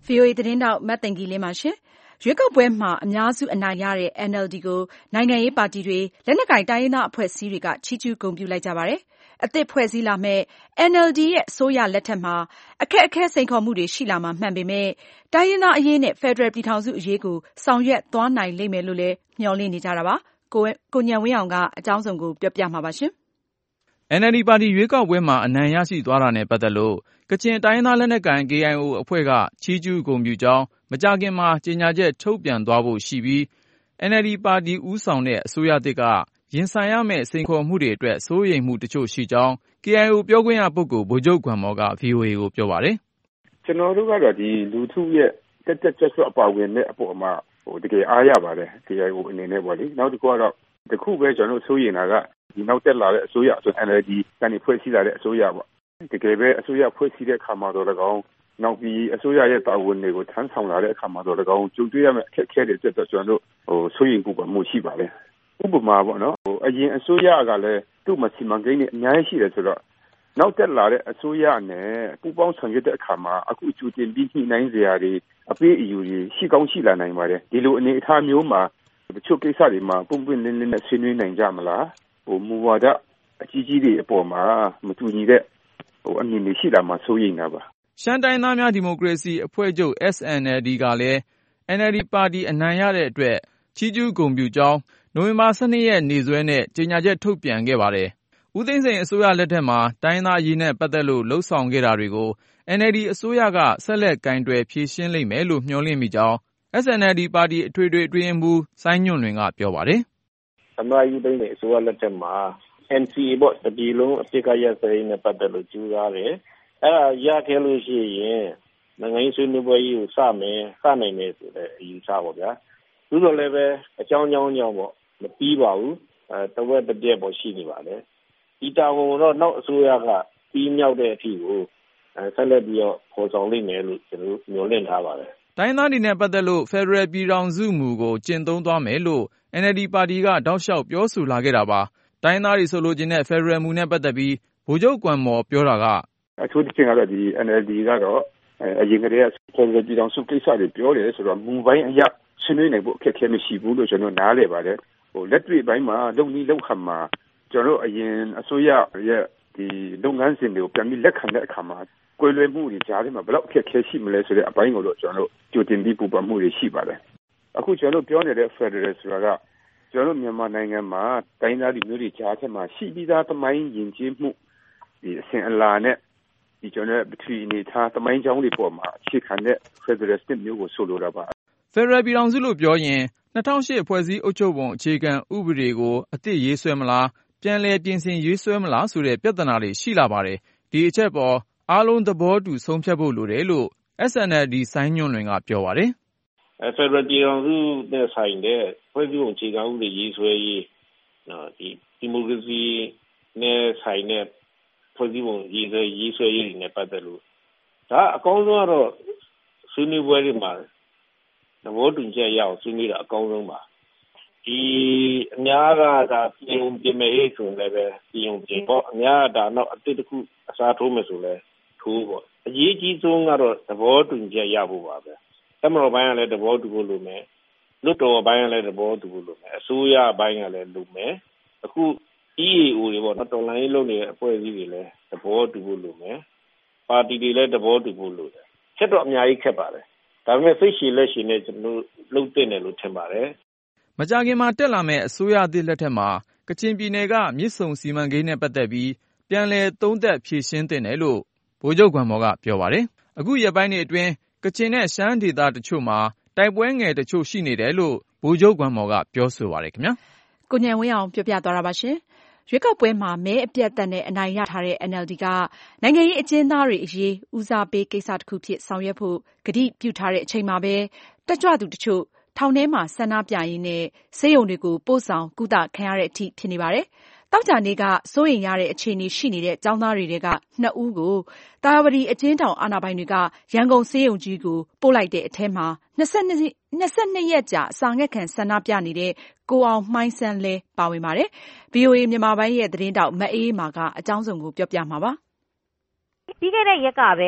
B: ဗွီအိုအေသတင်းတောက်မတ်သိင်္ဂီလင်းပါရှင်။ရွေးကောက်ပွဲမှာအများစုအနိုင်ရတဲ့ အန်အယ်လ်ဒီ ကိုနိုင်ငံရေးပါတီတွေ၊လက်နက်ကိုင်တိုင်းရင်းသားအဖွဲ့အစည်းတွေကချီးကျူးဂုဏ်ပြုလိုက်ကြပါတယ်။အသစ်ဖွဲ့စည်းလာမယ့် အန်အယ်လ်ဒီ ရဲ့အစိုးရလက်ထက်မှာအခက်အခဲစိန်ခေါ်မှုတွေရှိလာမှာမှန်ပေမဲ့တိုင်းရင်းသားအရေးနဲ့ဖက်ဒရယ်ပြည်ထောင်စုအရေးကိုဆောင်ရွက်သွားနိုင်လိမ့်မယ်လို့လည်းမျှော်လင့်နေကြတာပါ။ကိုကိုဉာဏ်ဝင်းအောင်ကအကြောင်းစုံကိုပြောပြမှာပါရှင်
L: ။ အန်အယ်လ်ဒီ ပါတီရွေးကောက်ပွဲမှာအနိုင်ရရှိသွားတာနဲ့ပတ်သက်လို့ကချင်တိုင်းရင်းသားလက်နက်ကိုင် ကေအိုင်အို အဖွဲ့ကချီးကျူးဂုဏ်ပြုကြောင်းမကြာခင်မှာကြေညာချက်ထုတ်ပြန်သွားဖို့ရှိပြီး အန်အယ်လ်ဒီ ပါတီဦးဆောင်တဲ့အစိုးရသစ်ကရင်ဆိုင်ရမယ့်စိန်ခေါ်မှုတွေအတွက်စိုးရိမ်မှုတချို့ရှိကြောင်း ကေအိုင်အို ပြောခွင့်ရပုဂ္ဂိုလ်ဗိုလ်ချုပ်ဂွမ်မော်က ဗွီအိုအေကိုပြောပါတယ်
M: ။ကျွန်တော်တို့ကတော့ဒီလူထုရဲ့တက်တက်ကြွကြွအပါဝင်တဲ့အပေါ်မှာဟိုတကယ်အားရပါတယ် ကေအိုင်အို အနေနဲ့ပေါ့လေ။နောက်တစ်ခုကတော့တခုပဲကျွန်တော်တို့စိုးရိမ်တာကဒီနောက်တက်လာတဲ့အစိုးရဆို အန်အယ်လ်ဒီ ကနေဖွဲ့စည်းလာတဲ့အစိုးရပေါ့။တကယ်ပဲအစိုးရဖွဲ့စည်းတဲ့အခါမှာတော့၎င်းနောက်ပြီးအစိုးရရဲ့တာဝန်တွေကိုထမ်းဆောင်လာတဲ့အခါမှာတော့၎င်းကြုံတွေ့ရမယ့်အခက်အခဲတွေတက်တော့ကျွန်တော်တို့ဟိုစိုးရိမ်မှုပါမှုရှိပါတယ်။ဥပမာပေါ့နော်ဟိုအရင်အစိုးရကလည်းသူ့မှာစီမံကိန်းတွေအများကြီးရှိတယ်ဆိုတော့နောက်တက်လာတဲ့အစိုးရနဲ့ပူးပေါင်းဆောင်ရွက်တဲ့အခါမှာအခုအကျိုးတင်ပြီးညှိနှိုင်းစရာတွေအပေးအယူတွေရှိကောင်းရှိလာနိုင်ပါတယ်ဒီလိုအနေအထားမျိုးမှာတချို့ကိစ္စတွေမှာပုံပွင့်လင်းလင်းနဲ့ဆွေးနွေးနိုင်ကြမလားဟိုမူဝါဒအကြီးကြီးတွေအပေါ်မှာမတူညီတဲ့ဟိုအမြင်တွေရှိလာမှစိုးရိမ်တာပါ
L: ရှမ်းတိုင်းသားများဒီမိုကရေစီအဖွဲ့ချုပ် အက်စ်အန်အယ်လ်ဒီ ကလည်း အန်အယ်လ်ဒီ ပါတီအနိုင်ရတဲ့အတွက်ချီးကျူးဂုဏ်ပြုကြောင်းနိုဝင်ဘာလ ၁၂ ရက်နေ့စွဲနဲ့ကြေညာချက်ထုတ်ပြန်ခဲ့ပါတယ်။ဦးသိန်းစိန်အစိုးရလက်ထက်မှာတိုင်းသားအရေးနဲ့ပတ်သက်လို့လှုံ့ဆော်ခဲ့တာတွေကို အန်အယ်လ်ဒီ အစိုးရကဆက်လက်ကိုင်တွယ်ဖြေရှင်းလိမ့်မယ်လို့မျှော်လင့်မိကြောင်း အက်စ်အန်အယ်လ်ဒီ ပါတီအထွေထွေအတွင်းရေးမှူးစိုင်းညွန့်လွင်ကပြောပါတယ်
N: ။သမ္မတဦးသိန်းစိန်အစိုးရလက်ထက်မှာ အန်စီအေ ပေါ့တပြည်လုံးအပစ်အခတ်ရပ်စဲရေးနဲ့ပတ်သက်လို့ကြိုးစားတယ်။အဲ့ဒါရခဲ့လို့ရှိရင်နိုင်ငံရေးဆွေးနွေးပွဲကြီးကိုစမယ်စနိုင်မယ်ဆိုတဲ့အယူဆပါဗျာ။သို့တော်လည်းပဲအကြောင်းကြောင်းကြောင့်ပေါ့မပြီးပါဘူး။အဲတဝက်တစ်ပြက်ပေါ့ရှိနေပါတယ်။ဒီတာဝန်တော့နောက်အစိုးရကပြီးမြောက်တဲ့အထိကိုအဲဆက်လက်ပြီးတော့ပေါ်ဆောင်လိမ့်မယ်လို့ကျွန်တော်မျှော်လင့်ထားပါတယ်
L: ။တိုင်းသားတွေနဲ့ပတ်သက်လို့ဖက်ဒရယ်ပြည်ထောင်စုမူကိုကျင့်သုံးသွားမယ်လို့ အန်အယ်လ်ဒီ ပါတီကတောက်လျှောက်ပြောဆိုလာခဲ့တာပါ။တိုင်းသားတွေဆိုလိုချင်တဲ့ဖက်ဒရယ်မူနဲ့ပတ်သက်ပြီးဗိုလ်ချုပ်ဂွမ်မော်ပြောတာ
M: ကအထူးသဖြင့်ကတော့ဒီ အန်အယ်လ်ဒီ ကတော့အရင်ကတည်းကဖက်ဒရယ်ပြည်ထောင်စုကိစ္စတွေပြောတယ်ဆိုတော့မူပိုင်းအရဆွေးနွေးနိုင်ဖို့အခက်အခဲမရှိဘူးလို့ကျွန်တော်နားလည်ပါတယ်ဟိုလက်တွေ့ပိုင်းမှာလုံနည်းလုံခါမှာကျွန်တော်အရင်အစိုးရရဲ့ဒီလုပ်ငန်းစဉ်တွေကိုပြန်ပြီးလက်ခံတဲ့အခါမှာကွယ်လွယ်မှုတွေကြားထဲမှာဘယ်လောက်အခက်အခဲရှိမလဲဆိုတဲ့အပိုင်းကိုတော့ကျွန်တော်ကြိုတင်ပြီးပူပန်မှုတွေရှိပါတယ်အခုကျွန်တော်ပြောနေတဲ့ Federal ဆိုတာကကျွန်တော်မြန်မာနိုင်ငံမှာတိုင်းသားလူမျိုးတွေကြားထဲမှာရှိပြီးသားသမိုင်းယဉ်ကျေးမှုဒီအစဉ်အလာနဲ့ဒီကျွန်တော်ပထဝီအနေထားသမိုင်းကြောင်းတွေပေါ်မှာအခြေခံတဲ့ Federal State မျိုးကိုဆိုလိုတာပါ
L: ဖက်ဒရယ်ပြည်ထောင်စုလို့ပြောရင်၂၀၀၈ဖွဲ့စည်းအုပ်ချုပ်ပုံအခြေခံဥပဒေကိုအသစ်ရေးဆွဲမလားပြန်လည်ပြင်ဆင်ရေးဆွဲမလားဆိုတဲ့ပြဿနာတွေရှိလာပါတယ်ဒီအချက်ပေါ်အားလုံးသဘောတူဆုံးဖြတ်ဖို့လိုတယ်လို့ အက်စ်အန်အယ်လ်ဒီ စိုင်းညွန့်လွင်ကပြောပါတယ်
N: ဖက်ဒရယ်ပြည်ထောင်စုနဲ့ဆိုင်တဲ့ဖွဲ့စည်းပုံအခြေခံဥပဒေရေးဆွဲရေးနော်ဒီဒီမိုကရေစီနဲ့ဆိုင်တဲ့ဖွဲ့စည်းပုံရေးဆွဲရေးဆွဲရေးနဲ့ပတ်သက်လို့ဒါအကောင်းဆုံးကတော့ဆွေးနွေးပွဲတွေမှာသဘောတူချက်ရအောင်ဆွေးနွေးတာအကောင်းဆုံးပါဒီအများကဒါပြင်ပြင်မဲ့ဆိုလည်းပဲပြင်ပြင်ပေါ့အများကဒါတော့အတစ်တစ်ခုအစားထိုးမယ်ဆိုလဲထိုးပေါ့အရေးကြီးဆုံးကတော့သဘောတူချက်ရဖို့ပါပဲတမတော်ပိုင်းကလည်းသဘောတူဖို့လိုမယ်လွတ်တော်ပိုင်းကလည်းသဘောတူဖို့လိုမယ်အစိုးရပိုင်းကလည်းလိုမယ်အခု အီးအေအို တွေပေါ့နော်တော်လိုင်းလုံးနေတဲ့အဖွဲ့အစည်းတွေလည်းသဘောတူဖို့လိုမယ်ပါတီတွေလည်းသဘောတူဖို့လိုတယ်ချက်တော့အများကြီးခက်ပါတယ်ဒါပေမဲ့စိတ်ရှည်လက်ရှည်နဲ့ကျွန်တော်လှုပ်တင်တယ်လို့ထင်ပါတယ်
L: မကြာခင်မှာတက်လာမယ့်အစိုးရအသစ်လက်ထက်မှာကချင်ပြည်နယ်ကမြစ်ဆုံစီမံကိန်းနဲ့ပတ်သက်ပြီးပြန်လည်သုံးသပ်ဖြေရှင်းသင့်တယ်လို့ဗိုလ်ချုပ်ဂွမ်မော်ကပြောပါတယ်အခုရက်ပိုင်းတွေအတွင်းကချင်နဲ့ရှမ်းဒေသတချို့မှာတိုက်ပွဲငယ်တချို့ရှိနေတယ်လို့ဗိုလ်ချုပ်ဂွမ်မော်ကပြောဆိုပါတယ်ခင်ဗျာ
B: ကိုဉာဏ်ဝင်းအောင်ပြောပြသွားတာပါရှင်ရွေးကောက်ပွဲမှာမဲအပြတ်အသတ်နဲ့အနိုင်ရထားတဲ့ အန်အယ်လ်ဒီ ကနိုင်ငံရေးအကျဉ်းသားတွေအရေးဦးစားပေးကိစ္စတစ်ခုဖြစ်ဆောင်ရွက်ဖို့ကတိပြုထားတဲ့အချိန်မှာပဲတက်ကြွသူတချို့ထောင်ထဲမှာဆန္ဒပြရင်းနဲ့ဆေးရုံတွေကိုပို့ဆောင်ကုသခံရတဲ့အထိဖြစ်နေပါတယ်။သောကြာနေ့ကစိုးရိမ်ရတဲ့အခြေအနေရှိနေတဲ့ကျောင်းသားတွေထဲကနှစ်ဦးကိုသာယာဝတီအကျဉ်းထောင်အာဏာပိုင်တွေကရန်ကုန်ဆေးရုံကြီးကိုပို့လိုက်တဲ့အထဲမှာ၂၂ရက်ကြာအစာငတ်ခံဆန္ဒပြနေတဲ့ကိုအောင်မှိုင်းစန်းလဲပါဝင်ပါတယ်။ ဗွီအိုအေမြန်မာပိုင်းရဲ့သတင်းထောက်မအေးအေးမာကအကြောင်းစုံကိုပြောပြမှာပါ
O: ။ပြီးခဲ့တဲ့ရက်ကပဲအ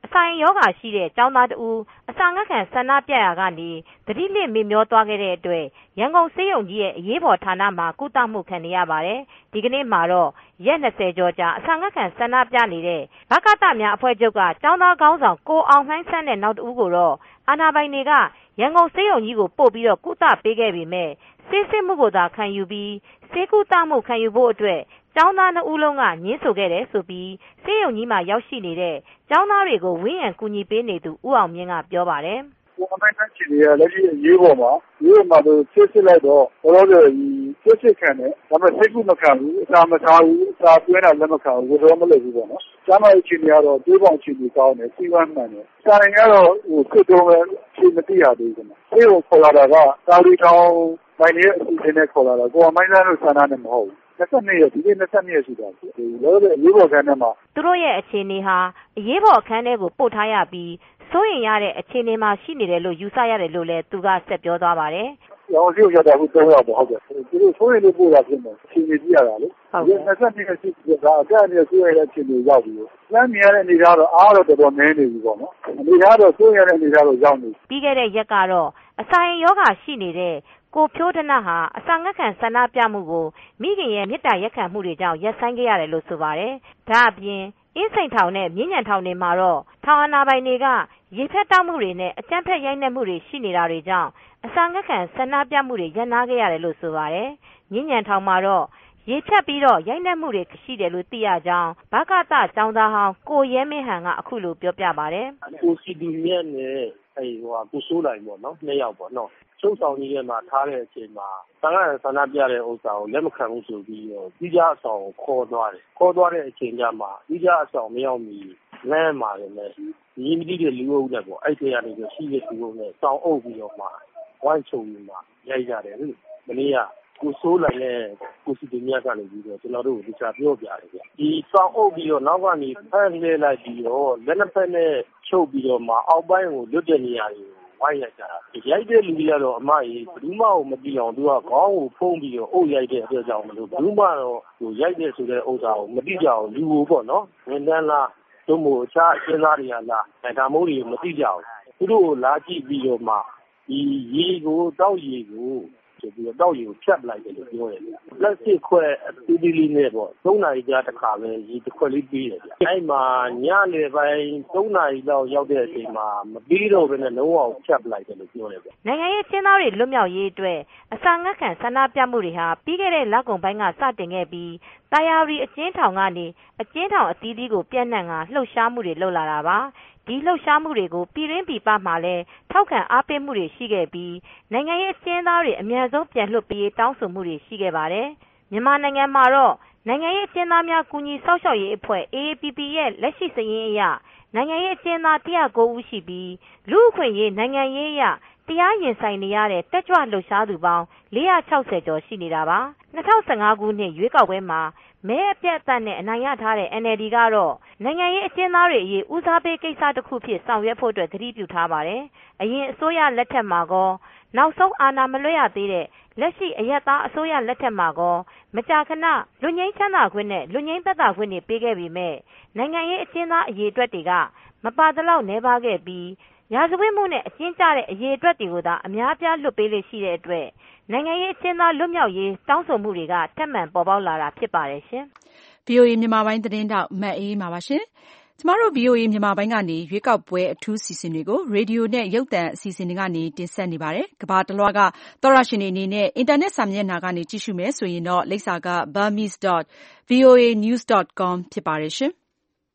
O: ဆိုင်ယောဂရှိတဲ့ကျောင်းသားတူအစာငတ်ခံဆန္ဒပြရာကနေသတိလစ်မေမျောသွားခဲ့တဲ့အတွက်ရန်ကုန်ဆေးရုံကြီးရဲ့အရေးပေါ်ဌာနမှာကုသမှုခံနေရပါတယ်။ဒီကနေ့မှာတော့ရက်၂၀ကျော်ကြာအစာငတ်ခံဆန္ဒပြနေတဲ့ဗကသများအဖွဲ့ချုပ်ကကျောင်းသားခေါင်းဆောင်ကိုအောင်နှိုင်းဆန်းတဲ့နောက်တဦးကိုတော့အာဏာပိုင်တွေကရန်ကုန်ဆေးရုံကြီးကိုပို့ပြီးတော့ကုသပေးခဲ့ပေမဲ့ဆေးစစ်မှုကိုသာခံယူပြီးဆေးကုသမှုခံယူဖို့အတွက်ကျောင်းသားနှစ်ဦးလုံးကညှင်းဆိုခဲ့တယ်ဆိုပြီးဆေးရုံကြီးမှာရောက်ရှိနေတဲ့ကျောင်းသားတွေကိုဝင်းရံကူညီပေးနေသူဦးအောင်မြင့်ကပြောပါတယ်
P: ။ကိုအမိုင်းတန်းချီတွေကလက်ရှိရေးပေါ်မှာရေးပေါ်မှာတော့ဆေးစစ်လိုက်တော့ဘောလုံးတွေဆေးစစ်ခံတယ်ဒါပေမဲ့ဆေးကုမခံဘူးအစာမထားဘူးအစာသွင်းတာလက်မခံဘူးဘယ်တော့မလုပ်ဘူးပေါ့နော်။ကျမရဲ့ချီတွေကတော့တွေးပေါင်ချီတွေကောင်းတယ်စီဝမ်းမှန်တယ်။စာရင်ကတော့ဟိုစစ်တော့လည်းချီမသိရသေးဘူးကွာ။ဆေးကိုခေါ်လာတာကတာလီထောင်မိုင်းရဲ့အစီအစဉ်နဲ့ခေါ်လာတာကိုအမိုင်းတန်းတို့ဆန္ဒနဲ့မဟုတ်ဘူး။၂၂ရက်ဒီနေ့၂၂ရက်ရှိတာဒီလောလောအရေးပေါ်ခန်းထဲမှာ
O: သူတို့ရဲ့အခြေအနေဟာအရေးပေါ်အခန်းထဲကိုပို့ထားရပြီးစိုးရင်ရတဲ့အခြေအနေမှာရှိနေတယ်လို့ယူဆရတယ်လို့လည်းသူကဆက်ပြောသွားပါတယ်
P: ။ရောင်စီကိုရောက်တာခု၃ယောက်ပေါ့ဟုတ်တယ်။သူတို့စိုးရင်လို့ပို့တာဖြစ်မယ်။အခြေအနေကြည့်ရတာလေ။ဒီ၂၂ရက်ရှိတာအကန့်အနည်းစိုးရတဲ့အခြေအနေရောက်ပြီ။လမ်းမြင်ရတဲ့အနေထားတော့အားတော့တော်တော်နည်းနေပြီပေါ့နော်။အနေထားတော့စိုးရတဲ့အနေထားတော့ရောက်နေ
O: ။ပြီးခဲ့တဲ့ရက်ကတော့အစာရင်ယောဂရှိနေတဲ့ကိုဖြိုးဒနဟာအစာငတ်ခံဆန္ဒပြမှုကိုမိခင်ရဲ့မေတ္တာရက်ခံမှုတွေကြောင့်ရပ်ဆိုင်းခဲ့ရတယ်လို့ဆိုပါတယ်။ဒါအပြင်အင်းစိန်ထောင်နဲ့မြင်းညံထောင်တွေမှာတော့ထောင်အာဏာပိုင်တွေကရေဖက်တောက်မှုတွေနဲ့အကြမ်းဖက်ရိုက်နှက်မှုတွေရှိနေတာတွေကြောင့်အစာငတ်ခံဆန္ဒပြမှုတွေရပ်နားခဲ့ရတယ်လို့ဆိုပါတယ်။မြင်းညံထောင်မှာတော့ရေဖြတ်ပြီးတော့ရိုက်နှက်မှုတွေရှိတယ်လို့သိရကြောင်းဗကသကျောင်းသားဟောင်းကိုရဲမင်းဟန်ကအခုလိုပြောပြပါတယ်
Q: ။ကိုစီဒီမြတ်နဲ့အဲဟိုကိုစိုးလိုက်ပေါ့နော်နှစ်ယောက်ပေါ့နော်ချုပ်ဆောင်ကြီးထဲမှာထားတဲ့အချိန်မှာဆန္ဒဆန္ဒပြတဲ့ဥစ္စာကိုလက်မခံဘူးဆိုပြီးတော့ကြီးကြအဆောင်ကိုခေါ်သွားတယ်ခေါ်သွားတဲ့အချိန်ကျမှကြီးကြအဆောင်မရောက်မီလမ်းမှာလည်းညီမတိတဲ့လူအုပ်နဲ့ပေါ့အဲ့ဒီကနေပြီးရှိတဲ့လူအုပ်နဲ့စောင်းအုပ်ပြီးတော့မှဝိုင်းချုံပြီးမှရိုက်ကြတယ်လေမနေ့ကကိုစိုးလိုက်နဲ့ကိုစီတင်မြတ်ကလည်းပြီးတော့ကျွန်တော်တို့ကိုတခြားပြောပြတယ်ဗျဒီစောင်းအုပ်ပြီးတော့နောက်ကနေဖမ်းလဲလိုက်ပြီးတော့လက်နှစ်ဖက်နဲ့ချုပ်ပြီးတော့မှအောက်ပိုင်းကိုလွတ်တဲ့နေရာတွေဝိုင်းရိုက်ကြတာရိုက်တဲ့လူတွေကတော့အမကြီးဘယ်သူမှမကြည့်အောင်သူကခေါင်းကိုဖုံးပြီးတော့အုပ်ရိုက်တဲ့အတွက်ကြောင့်မလို့ဘယ်သူမှတော့ဟိုရိုက်တဲ့ဆိုတဲ့ဥစ္စာကိုမသိကြအောင်လူကိုပေါ့နော်ဝန်တန်းလားတို့မို့အခြားအရှင်းသားတွေကလားဒါမို့တွေမသိကြအောင်သူတို့ကိုလာကြည့်ပြီးတော့မှဒီရေကိုတောက်ရေကိုဆိုပြီးတော့တောက်ရေကိုဖြတ်လိုက်တယ်လို့ပြောတယ်။လက်စစ်ခွဲအသီးသီးလေးနဲ့ပေါ့၃နာရီကြာတစ်ခါပဲရေတစ်ခွက်လေးပြီးတယ်ဗျ။အဲ့မှာညနေပိုင်း၃နာရီလောက်ရောက်တဲ့အချိန်မှာမပြီးတော့ဘဲနဲ့လုံးဝဖြတ်လိုက်တယ်လို့ပြောတယ်ဗျ
O: ။နိုင်ငံရေးချင်းသားတွေလွတ်မြောက်ရေးအတွက်အစာငတ်ခံဆန္ဒပြမှုတွေဟာပြီးခဲ့တဲ့လကုန်ပိုင်းကစတင်ခဲ့ပြီးတာယာရီအကျဉ်းထောင်ကနေအကျဉ်းထောင်အသီးသီးကိုပြန့်နှံ့ကလှုပ်ရှားမှုတွေလုပ်လာတာပါ။ဒီလှုပ်ရှားမှုတွေကိုပြည်ရင်းပြည်ပမှာလည်းထောက်ခံအားပေးမှုတွေရှိခဲ့ပြီးနိုင်ငံရေးအကျဉ်းသားတွေအများဆုံးပြန်လွှတ်ပေးတောင်းဆိုမှုတွေရှိခဲ့ပါတယ်။မြန်မာနိုင်ငံမှာတော့နိုင်ငံရေးအကျဉ်းသားများကူညီစောင့်ရှောက်ရေးအဖွဲ့ အေအေပီပီ ရဲ့လက်ရှိစာရင်းအရနိုင်ငံရေးအကျဉ်းသား၁၀၉ဦးရှိပြီးလူ့အခွင့်အရေးနိုင်ငံရေးအရတရားရင်ဆိုင်နေရတဲ့တက်ကြွလှုပ်ရှားသူပေါင်း၄၆၀ကျော်ရှိနေတာပါ။၂၀၁၅ခုနှစ်ရွေးကောက်ပွဲမှာမဲအပြတ်အသတ်နဲ့အနိုင်ရထားတဲ့ အန်အယ်လ်ဒီ ကတော့နိုင်ငံရေးအကျဉ်းသားတွေအရေးဦးစားပေးကိစ္စတစ်ခုဖြစ်ဆောင်ရွက်ဖို့အတွက်သတိပြုထားပါတယ်။အရင်အစိုးရလက်ထက်မှာကောနောက်ဆုံးအာဏာမလွှဲရသေးတဲ့လက်ရှိအရပ်သားအစိုးရလက်ထက်မှာကောမကြာခဏလွတ်ငြိမ်းချမ်းသာခွင့်နဲ့လွတ်ငြိမ်းသက်သာခွင့်တွေပေးခဲ့ပေမဲ့နိုင်ငံရေးအကျဉ်းသားအရေးအတွက်တွေကမပါသလောက်နှဲပါခဲ့ပြီးရာဇဝတ်မှုနဲ့အကျဉ်းကျတဲ့အရေးအတွက်တွေကိုသာအများပြားလွတ်ပေးလေရှိတဲ့အတွက်နိုင်ငံရေးအကျဉ်းသားလွတ်မြောက်ရေးတောင်းဆိုမှုတွေကထပ်မံပေါ်ပေါက်လာတာဖြစ်ပါတယ်ရှင်
B: ။ ဗွီအိုအေ မြန်မာပိုင်းသတင်းတောက်မတ်အေးမှာပါရှင်။ကျမတို့ ဗွီအိုအေ မြန်မာပိုင်းကနေရွေးကောက်ပွဲအထူးစီစဉ်တွေကိုရေဒီယိုနဲ့ရုပ်သံအစီအစဉ်တွေကနေတင်ဆက်နေပါတယ်။ကမ္ဘာတလွှားကသောတရှင်တွေအနေနဲ့အင်တာနက်စာမျက်နှာကနေကြည့်ရှုမယ်ဆိုရင်တော့လိပ်စာက burmese dot voa news dot com ဖြစ်ပါတယ်ရှင်။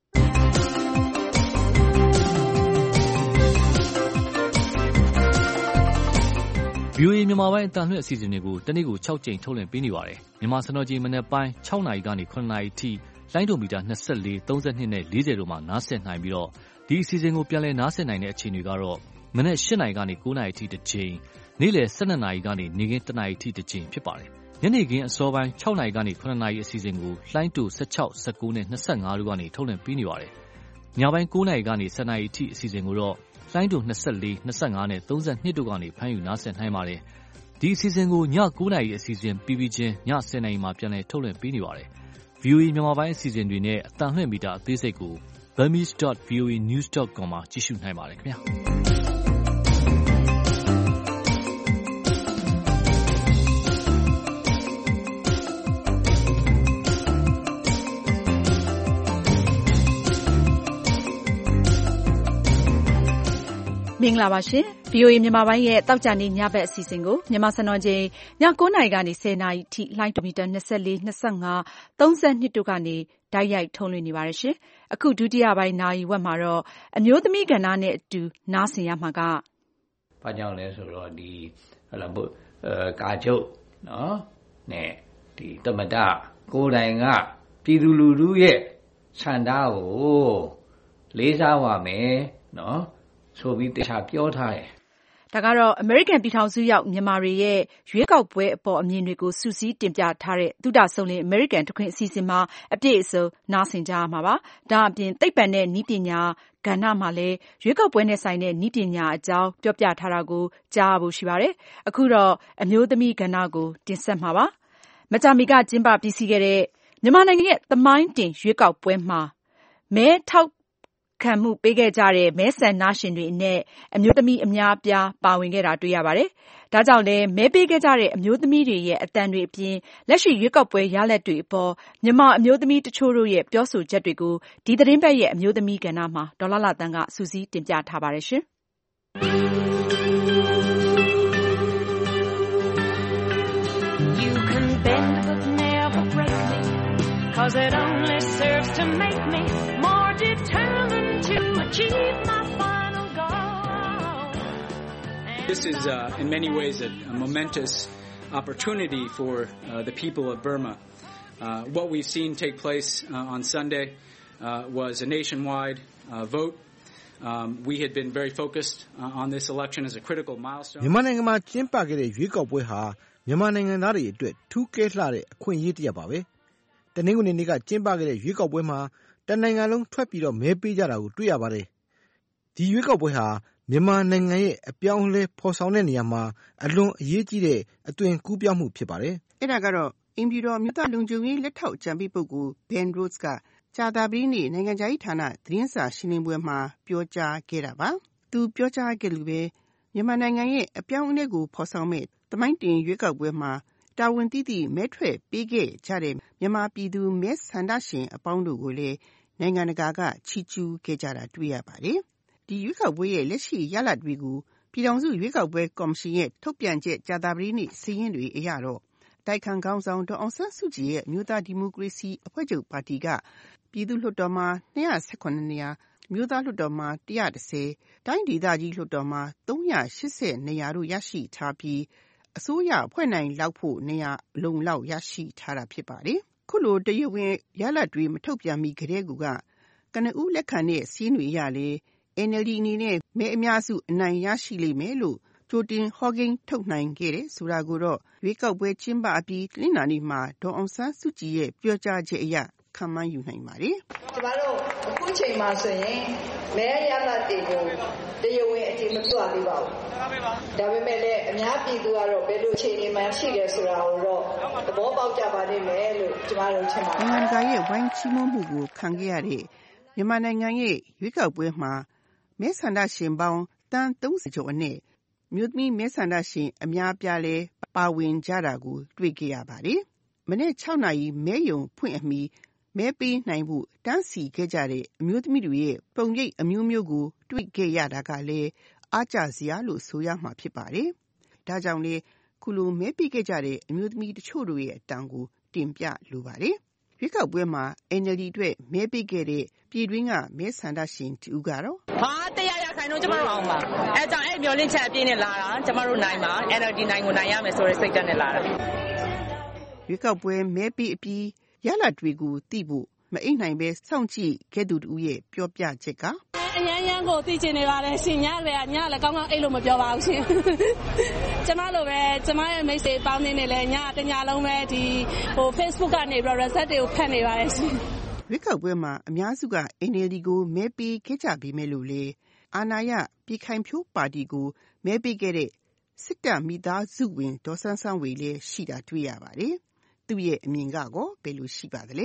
K: ဗွီအိုအေမြန်မာပိုင်းအတန်လွှင့်အစီအစဉ်တွေကိုတနေ့ကို၆ကြိမ်ထုတ်လွှင့်ပေးနေပါတယ်။မြန်မာစံတော်ချိန်မနက်ပိုင်း၆နာရီကနေ၇နာရီထိလိုင်းဒိုမီတာ၂၄၊၃၂နဲ့၄၀တို့မှာနားဆင်နိုင်ပြီးတော့ဒီအစီအစဉ်ကိုပြန်လည်နားဆင်နိုင်တဲ့အချိန်တွေကတော့မနက်၈နာရီကနေ၉နာရီထိတစ်ချိန်နေ့လယ်၁၂နာရီကနေနေ့ခင်း၁နာရီထိတစ်ချိန်ဖြစ်ပါတယ်။ညနေခင်းအစောပိုင်း၆နာရီကနေ၇နာရီအစီအစဉ်ကိုလိုင်းဒို၁၆၊၁၉နဲ့၂၅တို့ကနေထုတ်လွှင့်ပေးနေပါတယ်။ညပိုင်း၉နာရီကနေ၁၀နာရီထိအစီအစဉ်ကိုတော့လိုင်းဒို၂၄၊၂၅နဲ့၃၂တို့ကနေဖမ်းယူနားဆင်နိုင်ပါတယ်။ဒီအစီအစဉ်ကိုည၉နာရီအစီအစဉ်ပြီးပြီးချင်းည၁၀နာရီမှာပြန်လည်ထုတ်လွှင့်ပေးနေပါတယ်။ ဗွီအိုအေမြန်မာပိုင်းအစီအစဉ်တွေနဲ့အတန်လွှင့်မီတာအသေးစိတ်ကို burmese dot v o a news dot com မှာကြည့်ရှုနိုင်ပါတယ်ခင်ဗျာ
B: မင်္ဂလာပါရှင် ဗီအိုအေ မြန်မာပိုင်းရဲ့တောက်ကြနေညဘက်အစီအစဉ်ကိုမြန်မာစံတော်ချိန်ည၉နာရီကနေ၁၀နာရီထိလိုင်းဒိုမီတာ၂၄ ၂၅ ၃၂တို့ကနေတိုက်ရိုက်ထုတ်လွှင့်နေပါတယ်ရှင်။အခုဒုတိယပိုင်းနာရီဝက်မှာတော့အမျိုးသမီးကဏ္ဍနဲ့အတူနားဆင်ရမှာက
R: ဘာကြောင့်လဲဆိုတော့ဒီဟလာဘအဲကာချုပ်နော်နဲ့ဒီတမတကိုယ်တိုင်ကပြည်သူလူထုရဲ့ဆန္ဒကိုလေးစားပါမယ်နော်ဆိုပြီးတခြားပြောထားတယ်
B: ။ဒါကတော့အမေရိကန်ပြည်ထောင်စုရောက်မြန်မာတွေရဲ့ရွေးကောက်ပွဲအပေါ်အမြင်တွေကိုစူးစီးတင်ပြထားတဲ့သုတဆုံလင်အမေရိကန်တခွင်အစီအစဉ်မှာအပြည့်အစုံနားဆင်ကြရမှာပါ။ဒါအပြင်သိပ္ပံနဲ့နည်းပညာကဏ္ဍမှာလည်းရွေးကောက်ပွဲနဲ့ဆိုင်တဲ့နည်းပညာအကြောင်းပြောပြထားတာကိုကြားရဖို့ရှိပါတယ်။အခုတော့အမျိုးသမီးကဏ္ဍကိုတင်ဆက်မှာပါ။မကြာမီကကျင်းပပြီးစီးခဲ့တဲ့မြန်မာနိုင်ငံရဲ့သမိုင်းတင်ရွေးကောက်ပွဲမှာမဲထောက်ခံမှုပေးခဲ့ကြတဲ့မဲဆန္ဒရှင်တွေနဲ့အမျိုးသမီးအများအပြားပါဝင်ခဲ့တာတွေ့ရပါတယ်။ဒါကြောင့်လည်းမဲပေးခဲ့ကြတဲ့အမျိုးသမီးတွေရဲ့အသံတွေအပြင်လက်ရှိရွေးကောက်ပွဲရလဒ်တွေအပေါ်မြန်မာအမျိုးသမီးတချို့တို့ရဲ့ပြောဆိုချက်တွေကိုဒီသတင်းပတ်ရဲ့အမျိုးသမီးကဏ္ဍမှာဒေါ်လာလာတန်းကစူးစီးတင်ပြထားပါတယ်ရှင်။
S: You can bend but never break me, 'cause it only serves to make me more determined to achieve my final goal.
T: This is uh, in many ways a, a momentous opportunity for uh, the people of Burma. Uh, what we've seen take place uh, on Sunday uh, was a nationwide uh, vote. Um, we had been very focused uh, on this election as a critical milestone.
H: မြန်မာနိုင်ငံမှာကျင်းပခဲ့တဲ့ရွေးကောက်ပွဲဟာမြန်မာနိုင်ငံသားတွေအတွက်ထူးကဲလှတဲ့အခွင့်အရေးတစ်ရပ်ပါပဲ။တနင်္ဂနွေနေ့ကကျင်းပခဲ့တဲ့ရွေးကောက်ပွဲမှာတနိုင်ငံလုံးထွက်ပြီးတော့မဲပေးကြတာကိုတွေ့ရပါတယ်။ဒီရွေးကောက်ပွဲဟာမြန်မာနိုင်ငံရဲ့အပြောင်းအလဲဖော်ဆောင်တဲ့နေရာမှာအလွန်အရေးကြီးတဲ့အသွင်ကူးပြောင်းမှုဖြစ်ပါတယ်
U: ။အဲ့ဒါကတော့အင်ပြည်တော်မြို့သားလုံခြုံရေးလက်ထောက်ကြံပေးပုဂ္ဂိုလ် Ben Rhodes ကကြာသပတေးနေ့နိုင်ငံခြားရေးဌာနသတင်းစာရှင်းလင်းပွဲမှာပြောကြားခဲ့တာပါ။သူပြောကြားခဲ့လို့ပဲမြန်မာနိုင်ငံရဲ့အပြောင်းအလဲကိုဖော်ဆောင်မဲ့သမိုင်းတင်ရွေးကောက်ပွဲမှာတာဝန်သိသည့်မဲထွက်ပေးခဲ့ကြတဲ့မြန်မာပြည်သူမဲဆန္ဒရှင်အပေါင်းတို့ကိုလည်းနိုင်ငံတကာကချီးကျူးခဲ့ကြတာတွေ့ရပါတယ်။ဒီရွေးကောက်ပွဲရဲ့လက်ရှိရလဒ်တွေကိုပြည်ထောင်စုရွေးကောက်ပွဲကော်မရှင်ရဲ့ထုတ်ပြန်ချက်ကြာသပတေးနေ့စီးရင်တွေအရတော့တိုက်ခန်းခေါင်းဆောင်ဒေါ်အောင်ဆန်းစုကြည်ရဲ့အမျိုးသားဒီမိုကရေစီအဖွဲ့ချုပ်ပါတီကပြည်သူ့လွှတ်တော်မှာ၂၁၇နေရာမြို့သားလွှတ်တော်မှာ၁၁၀တိုင်းဒေသကြီးလွှတ်တော်မှာ၃၈၀နေရာတို့ရရှိထားပြီးအစိုးရဖွဲ့နိုင်လောက်ဖို့နေရာအလုံလောက်ရရှိထားတာဖြစ်ပါတယ်။ခုလိုတရဝင်းရလဒ်တွေမထုတ်ပြန်မီကတည်းကကနဦးလက်ခံတဲ့စီးတွေရလေ N L D အနေနဲ့မဲအများစုအနိုင်ရရှိလိမ့်မယ်လို့ကြိုတင်ဟောကိန်းထုတ်နိုင်ခဲ့တယ်ဆိုတာကိုတော့ရွေးကောက်ပွဲကျင်းပအပြီးတနင်္လာနေ့မှာဒေါ်အောင်ဆန်းစုကြည်ရဲ့ပြောကြားချက်အရခန့်မှန်းယူနိုင်ပါတယ်
V: ။ကျမတို့အခုချိန်မှာဆိုရင်မဲရလဒ်တွေကိုတရားဝင်အတည်မပြုရသေးပါဘူး။ဒါပေမဲ့လည်းအများပြည်သူကတော့ဘယ်လိုအခြေအနေမှရှိတယ်ဆိုတာကိုတော့သဘောပေါက်ကြပါလိမ့်မယ်လို့ကျမတို့ထင်ပါတယ်
U: ။နိုင်ငံကရဲ့ဝိုင်းချီးမွမ်းမှုကိုခံခဲ့ရတဲ့မြန်မာနိုင်ငံရဲ့ရွေးကောက်ပွဲမှာမဲဆန္ဒရှင်ပေါင်းတန်း၃၀ကျော်အနက်မြို့သမီးမဲဆန္ဒရှင်အများပြားလဲပါဝင်ကြတာကိုတွေ့ခဲ့ရပါတယ်။မနေ့၆နာရီမဲယုံဖွင့်အမီမဲပေးနိုင်ဖို့တန်းစီခဲ့ကြတဲ့အမျိုးသမီးတွေရဲ့ပုံရိပ်အမျိုးမျိုးကိုတွေ့ခဲ့ရတာကလည်းအားကျစရာလို့ဆိုရမှာဖြစ်ပါတယ်။ဒါကြောင့်လေခုလိုမဲပေးခဲ့ကြတဲ့အမျိုးသမီးတချို့တို့ရဲ့အတန်ကိုတင်ပြလိုပါတယ်။ရွေးကောက်ပွဲမှာ N L D အတွက်မဲပေးခဲ့တဲ့ပြည်တွင်းကမဲဆန္ဒရှင်တူကတော့
W: ဟာတရားရခိုင်တော့ကျမတို့အောင်ပါအဲကြောင့်အဲ့မျောလင့်ချက်အပြည့်နဲ့လာတာကျမတို့နိုင်ပါ N L D နိုင်ကိုနိုင်ရမယ်ဆိုတဲ့စိတ်ဓာတ်နဲ့လာတာ
U: ရွေးကောက်ပွဲမဲပေးအပြီးရလဒ်တွေကိုသိဖို့မအိပ်နိုင်ပဲစောင့်ကြည့်ခဲ့သူတို့ရဲ့ပြောပြချက်က
W: အញ្ញမ်းញ្ញမ်းကိုသိချင်နေပါတယ်ရှင်ညလည်းညလည်းကောင်းကောင်းအိပ်လို့မပြောပါဘူးရှင်ကျမလိုပဲကျမရဲ့မိတ်ဆွေပေါင်းနေနဲ့လည်းညတညလုံးပဲဒီဟို Facebook ကနေပြီးတော့ reset တွေကိုဖတ်နေပါတယ်ရှင်
U: ရွေးကောက်ပွဲမှာအများစုက N L D ကိုမဲပေးခဲ့ကြပြီးမဲ့လို့လေအာဏာရပြည်ခိုင်ဖြိုးပါတီကိုမဲပေးခဲ့တဲ့စစ်တပ်မိသားစုဝင်ဒေါ်ဆန်းဆန်းဝေလည်းရှိတာတွေ့ရပါတယ်။သူ့ရဲ့အမြင်ကကောဘယ်လိုရှိပါသလဲ။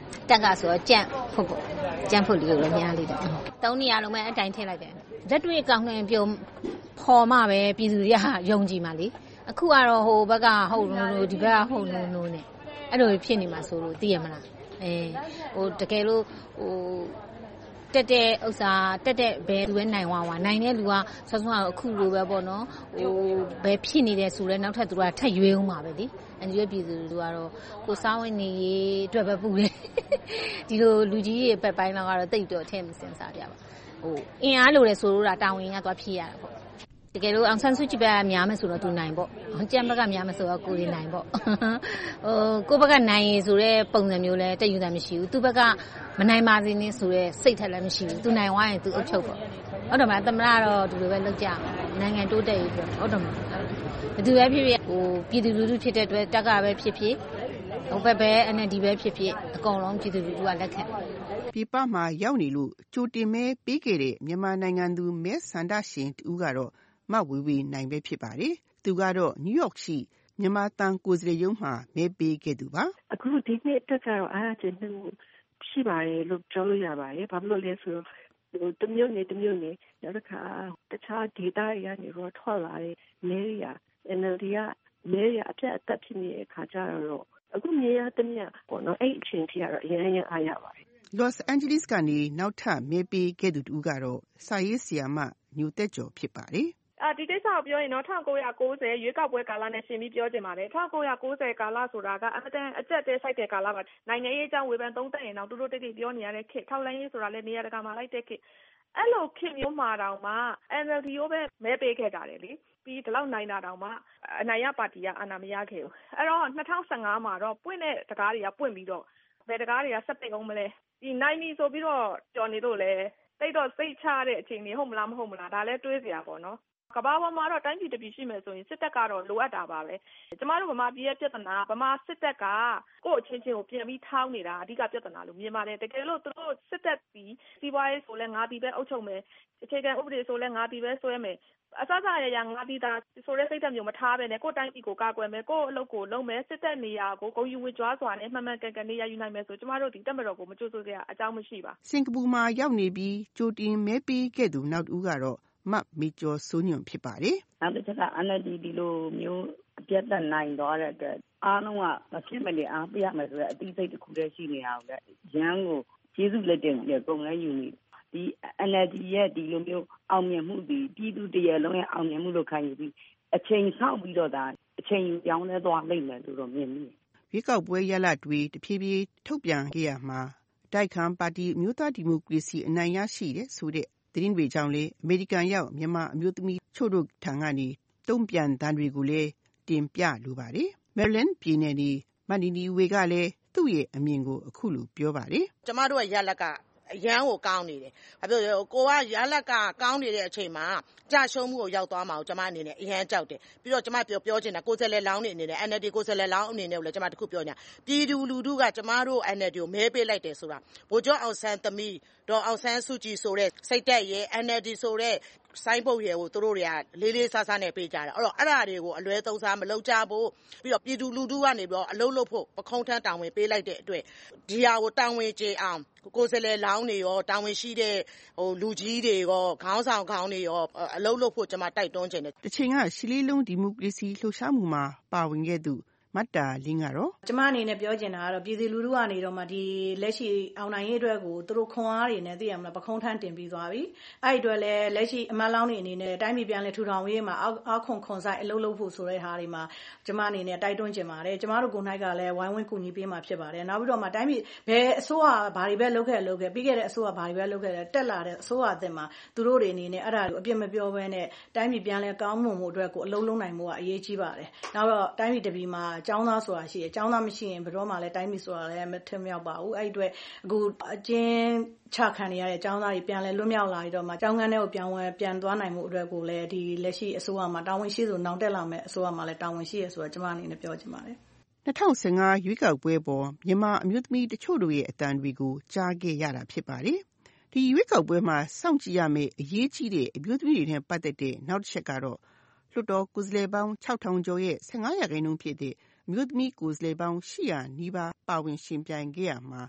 A: တက်ကဆိုတော့ကြန့်ဖို့ပေါ့ကြန့်ဖို့လေးကိုလည်းများလေးတယ်သုံးနေရာလုံးပဲအတိုင်းထည့်လိုက်တယ်လက်တွေ့အကောင့်နဲ့ပြုံဖော်မှပဲပြည်သူတွေကယုံကြည်မှလေအခုကတော့ဟိုဘက်ကဟုတ်လို့ဒီဘက်ကဟုတ်လို့လို့နဲ့အဲ့လိုဖြစ်နေမှာဆိုလို့သိရမလားအဲဟိုတကယ်လို့ဟိုတက်တဲ့ဥစ္စာတက်တဲ့ဘယ်သူပဲနိုင်ဝါဝါနိုင်တဲ့လူကဆောဆောအခုလိုပဲပေါ့နော်ဟိုဘယ်ဖြစ်နေတယ်ဆိုလဲနောက်ထပ်သူကထက်ရွေးအောင်ပါပဲဒီအန်ဂျီရဲ့ပြည်သူလူကတော့ကိုစားဝင်နေရေးအတွက်ပဲပူတယ်ဒီလိုလူကြီးရဲ့ပက်ပိုင်းတော့ကတော့တိတ်တော့ထဲမစင်စားကြပါဟိုအင်အားလိုတယ်ဆိုတော့တာဝန်ကသွားဖြည့်ရတာပေါ့တကယ်လို့အောင်ဆန်းစုကြည်ပဲများမယ်ဆိုတော့သူနိုင်ပေါ့ကျန်ဘက်ကများမယ်ဆိုတော့ကိုယ်နိုင်ပေါ့ဟိုကိုယ့်ဘက်ကနိုင်ရဆိုတဲ့ပုံစံမျိုးလဲတက်ယူတာမရှိဘူးသူ့ဘက်ကမနိုင်ပါစေနဲ့ဆိုတဲ့စိတ်ထက်လည်းမရှိဘူးသူနိုင်သွားရင်သူအုပ်ချုပ်ပေါ့ဟုတ်တယ်မလားသမရတော့ဒီလိုပဲလုပ်ကြနိုင်ငံတိုးတက်ရေးပေါ့ဟုတ်တယ်မလားဘယ်သူပဲဖြစ်ဖြစ်ဟိုပြည်သူလူထုဖြစ်တဲ့အတွက်တက်ကပဲဖြစ်ဖြစ်ဟိုဘက်ပဲ အန် အယ်လ် ဒီ ပဲဖြစ်ဖြစ်အကုန်လုံးပြည်သူလူထုကလက်ခံ
U: ပြည်ပမှာရောက်နေလို့ကြိုတင်မဲပေးခဲ့တဲ့မြန်မာနိုင်ငံသူမဲဆန္ဒရှင်တူကတော့မဝေဝေနိုင်ပဲဖြစ်ပါတယ်။သူကတော့နယူးယောက်ရှိမြန်မာတန်ကိုယ်စားလှယ်ရုံးမှာမဲပေးခဲ့သူပါ
E: ။အခုဒီနေ့အတွက်ကတော့အားအကျဉ်းရှိပါတယ်လို့ပြောလို့ရပါတယ်။ဘာလို့လဲဆိုတော့တမျိုးနဲ့တမျိုးနဲ့နောက်တစ်ခါတခြားဒေသတွေကနေတော့ထွက်လာတဲ့မဲရ အန် အယ်လ် ဒီ ကမဲရအပြတ်အသက်ဖြစ်နေတဲ့အခါကျတော့အခုမြေရတမျှပေါ့နော်အဲ့အချိန်ထိကတော့အရင်ရင်အားရပါတယ်
U: ။ Los Angeles ကနေနောက်ထပ်မဲပေးခဲ့သူတူကတော့စာရေးဆရာမညိုတက်ကျော်ဖြစ်ပါတယ်။
F: အာဒီကိစ္စကိုပြောရင်တော့၁၉၉၀ရွေးကောက်ပွဲကာလနဲ့ရှင်ပြီးပြောချင်ပါတယ်၁၉၉၀ကာလဆိုတာကအမတန်အကျက်တဲဆိုင်တဲ့ကာလပါနိုင်ငံရေးအကြောင်းဝေဖန်သုံးသပ်ရင်တော့တူတူတိတ်တိတ်ပြောနေရတဲ့ခေတ်ထောက်လှမ်းရေးဆိုတာလည်းနေရာတကာမှာလိုက်တဲ့ခေတ်အဲ့လိုခေတ်မျိုးမှာတောင်မှ အန် အယ်လ် ဒီ ကိုပဲမဲပေးခဲ့ကြတယ်လေပြီးဒီလောက်နိုင်တာတောင်မှအနိုင်ရပါတီကအာဏာမရခဲ့ဘူးအဲ့တော့၂၀၁၅မှာတော့ပွင့်တဲ့တကားတွေကပွင့်ပြီးတော့ဘယ်တကားတွေကဆက်ပိတ်အောင်မလဲဒီနိုင်ပြီဆိုပြီးတော့ကြော်နေလို့လဲတိတ်တော့စိတ်ချတဲ့အချိန်ကြီးဟုတ်မလားမဟုတ်မလားဒါလည်းတွေးစရာပေါ့နော်ကဘာပေါ်မှာတော့တိုင်းပြည်တပြည်ရှိမယ်ဆိုရင်စစ်တပ်ကတော့လိုအပ်တာပါပဲကျမတို့ဗမာပြည်ရဲ့ပြဿနာဗမာစစ်တပ်ကကိုယ့်အချင်းချင်းကိုပြန်ပြီးထောင်းနေတာအဓိကပြဿနာလို့မြင်ပါတယ်တကယ်လို့သူတို့စစ်တပ်ပြီးစီးပွားရေးဆိုလဲငါတီပဲအုပ်ချုပ်မယ်အခြေခံဥပဒေဆိုလဲငါတီပဲဆွဲမယ်အစစရရငါတီတာဆိုတဲ့စိတ်ဓာတ်မျိုးမထားပဲနဲ့ကိုယ့်တိုင်းပြည်ကိုကာကွယ်မယ်ကိုယ့်အလုပ်ကိုလုပ်မယ်စစ်တပ်နေရာကိုဂုဏ်ယူဝေကြွားစွာနဲ့မှန်မှန်ကန်ကန်နေရာယူနိုင်မယ်ဆိုကျမတို့ဒီတက်မတော်ကိုမကြိုးစိုးကြအကြောင်းမရှိပါ
U: စင်ကာပူမှာရောက်နေပြီးကြိုတင်မဲပေးခဲ့သူနောက်ဦးကတော့မမေကျော်စိုးညွန့်ဖြစ်ပါတယ်
X: ။နောက်တစ်ချက်က အန် အယ်လ် ဒီ ဒီလိုမျိုးအပြတ်သက်နိုင်သွားတဲ့အတွက်အားလုံးကမဖြစ်မနေအားပေးရမယ်ဆိုတဲ့အသိစိတ်တစ်ခုတည်းရှိနေတာကိုလည်းရန်ကိုကျေးဇူးလက်တင်ပြီးပုံလဲယူနေဒီ အန် အယ်လ် ဒီ ရဲ့ဒီလိုမျိုးအောင်မြင်မှုဒီပြည်သူတရလုံးရဲ့အောင်မြင်မှုလို့ခံယူပြီးအချိန်ဆောက်ပြီးတော့ဒါအချိန်ယူပြောင်းလဲသွားလိမ့်မယ်လို့တော့မြင်မိတယ်
U: ။ရွေးကောက်ပွဲရလဒ်တွေတဖြည်းဖြည်းထုတ်ပြန်ခဲ့ရမှာတိုက်ခံပါတီမျိုးသားဒီမိုကရေစီအနိုင်ရရှိတဲ့ဆိုတဲ့သတင်းတွေကြောင့်လေအမေရိကန်ရောက်မြန်မာအမျိုးသမီးချို့တို့ထံကနေတုံ့ပြန်သံတွေကိုလည်းတင်ပြလိုပါတယ်။ Maryland ပြည်နယ်နေမနီနီဝေကလည်းသူ့ရဲ့အမြင်ကိုအခုလိုပြောပါတယ်
Y: ။ကျမတို့ရဲ့ရလဒ်ကအရန်ကိုကောင်းနေတယ်။ဘာဖြစ်လို့ကိုကရလဒ်ကကောင်းနေတဲ့အချိန်မှာကြာရှုံးမှုကိုရောက်သွားမှာကိုကျမအနေနဲ့အရန်ကြောက်တယ်။ပြီးတော့ကျမပြောပြောချင်တာကိုယ်စားလှယ်လောင်းနေအနေနဲ့ အန် အယ်လ် ဒီ ကိုယ်စားလှယ်လောင်းအနေနဲ့လည်းကျမတခုပြောညာပြည်သူလူထုကကျမတို့ အန် အယ်လ် ဒီ ကိုမဲပေးလိုက်တယ်ဆိုတာဗိုလ်ချုပ်အောင်ဆန်းသမီးဒေါ်အောင်ဆန်းစုကြည်ဆိုတဲ့စိတ်သက်ရဲ့ အန် အယ်လ် ဒီ ဆိုတဲ့စိုင်းပုတ်ရဲကိုသူတို့တွေကလေးလေးစားစားနဲ့ပေးကြတယ်အဲ့တော့အဲ့ဒါတွေကိုအလွဲသုံးစားမလုပ်ကြဖို့ပြီးတော့ပြည်သူလူထုကနေပြီးတော့အလုပ်လုပ်ဖို့ပခုံးထမ်းတာဝန်ပေးလိုက်တဲ့အတွက်ဒီဟာကိုတာဝန်ကျေအောင်ကိုယ်စားလှယ်လောင်းတွေရောတာဝန်ရှိတဲ့ဟိုလူကြီးတွေရောခေါင်းဆောင်ခေါင်းတွေရောအလုပ်လုပ်ဖို့ကျွန်မတိုက်တွန်းခြင်းတယ်
U: တချိန်ကရှလေးလုံးဒီမိုကရေစီလှုပ်ရှားမှုမှာပါဝင်ခဲ့သူမတ်တာလင်းကတော့
Z: ကျမအနေနဲ့ပြောချင်တာကတော့ပြည်သူလူထုကနေတော့မှဒီလက်ရှိအောင်နိုင်ရေးအတွက်ကိုသူတို့ခွန်အားတွေနဲ့သိရမလားပခုံးထမ်းတင်ပြီးသွားပြီအဲ့ဒီအတွက်လည်းလက်ရှိအမတ်လောင်းတွေအနေနဲ့တိုင်းပြည်ပြန်လည်ထူထောင်ရေးမှာအောက်ခွန်ခွန်ဆိုင်အလုပ်လုပ်ဖို့ဆိုတဲ့ဟာတွေမှာကျမအနေနဲ့တိုက်တွန်းချင်ပါတယ်ကျမတို့ကိုယ်၌ကလည်းဝိုင်းဝန်းကူညီပေးမှာဖြစ်ပါတယ်နောက်ပြီးတော့မှတိုင်းပြည်ဘယ်အစိုးရဘာတွေပဲလုပ်ခဲ့လုပ်ခဲ့ပြီးခဲ့တဲ့အစိုးရဘာတွေပဲလုပ်ခဲ့တက်လာတဲ့အစိုးရအသစ်မှာသူတို့တွေအနေနဲ့အဲ့ဒါကိုအပြစ်မပြောဘဲနဲ့တိုင်းပြည်ပြန်လည်ကောင်းမွန်မှုအတွက်ကိုအလုပ်လုပ်နိုင်မှုကအရေးကြီးပါတယ်နောက်တော့တိုင်းပြည်တပြည်မှာကျောင်းသားဆိုတာရှိတယ်ကျောင်းသားမရှိရင်ဘယ်တော့မှလည်းတိုင်းပြည်ဆိုတာလည်းမထင်မြောက်ပါဘူးအဲ့ဒီအတွက်အခုအကျဉ်းချခံရတဲ့ကျောင်းသားတွေပြန်လဲလွတ်မြောက်လာပြီးတော့မှကျောင်းကန်းထဲကိုပြန်ဝင်ပြန်သွားနိုင်မှုအတွက်ကိုလည်းဒီလက်ရှိအစိုးရမှာတာဝန်ရှိသူနောင်တက်လာမဲ့အစိုးရမှာလည်းတာဝန်ရှိရဆိုတော့ကျွန်မအနေနဲ့ပြောချင်ပါတယ်
U: ၂၀၁၅ရွေးကောက်ပွဲပေါ်မြန်မာအမျိုးသမီးတချို့တို့ရဲ့အတန်တွေကိုကြားခဲ့ရတာဖြစ်ပါတယ်ဒီရွေးကောက်ပွဲမှာစောင့်ကြည့်ရမယ့်အရေးကြီးတဲ့အမျိုးသမီးတွေနဲ့ပတ်သက်တဲ့နောက်တစ်ချက်ကတော့လွှတ်တော်ကိုယ်စားလှယ်ပေါင်း၆ထောင်ကျော်ရဲ့၁၅ရာခိုင်နှုန်းဖြစ်တဲ့အမျိုးသမီးကိုယ်စားလှယ်ပေါင်း၈ရာနီးပါးပါဝင်ရှင်ပြိုင်ခဲ့ရမှာ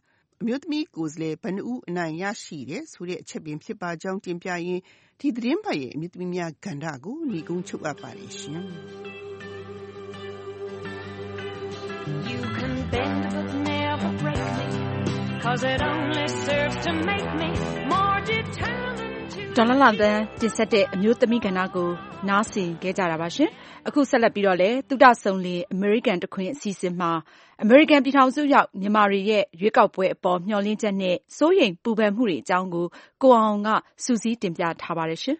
U: အမျိုးသမီးကိုယ်စားလှယ်ဘယ်နှဦးအနိုင်ရရှိတယ်ဆိုတဲ့အချက်ပင်ဖြစ်ပါကြောင်းတင်ပြရင်းဒီသတင်းပတ်ရဲ့အမျိုးသမီးများကဏ္ဍကိုညီကုန်းချုပ်အပ်ပါတယ်ရှင်
S: You can bend but never break me cause it only serves to make me more determined to
B: ဒေါ်လာလန်တန်တင်ဆက်တဲ့အမျိုးသမီးကဏ္ဍကိုနားဆင်ခဲ့ကြတာပါရှင်အခုဆက်လက်ပြီးတော့လေသုဒဆုံလင်အမေရိကန်တခွင်အစီအစဉ်မှာအမေရိကန်ပြည်ထောင်စုရောက်မြန်မာတွေရဲ့ရွေးကောက်ပွဲအပေါ်မျှော်လင့်ချက်နဲ့စိုးရိမ်ပူပန်မှုတွေအကြောင်းကိုကိုအောင်ကစူးစီးတင်ပြထားပါတယ်ရှင်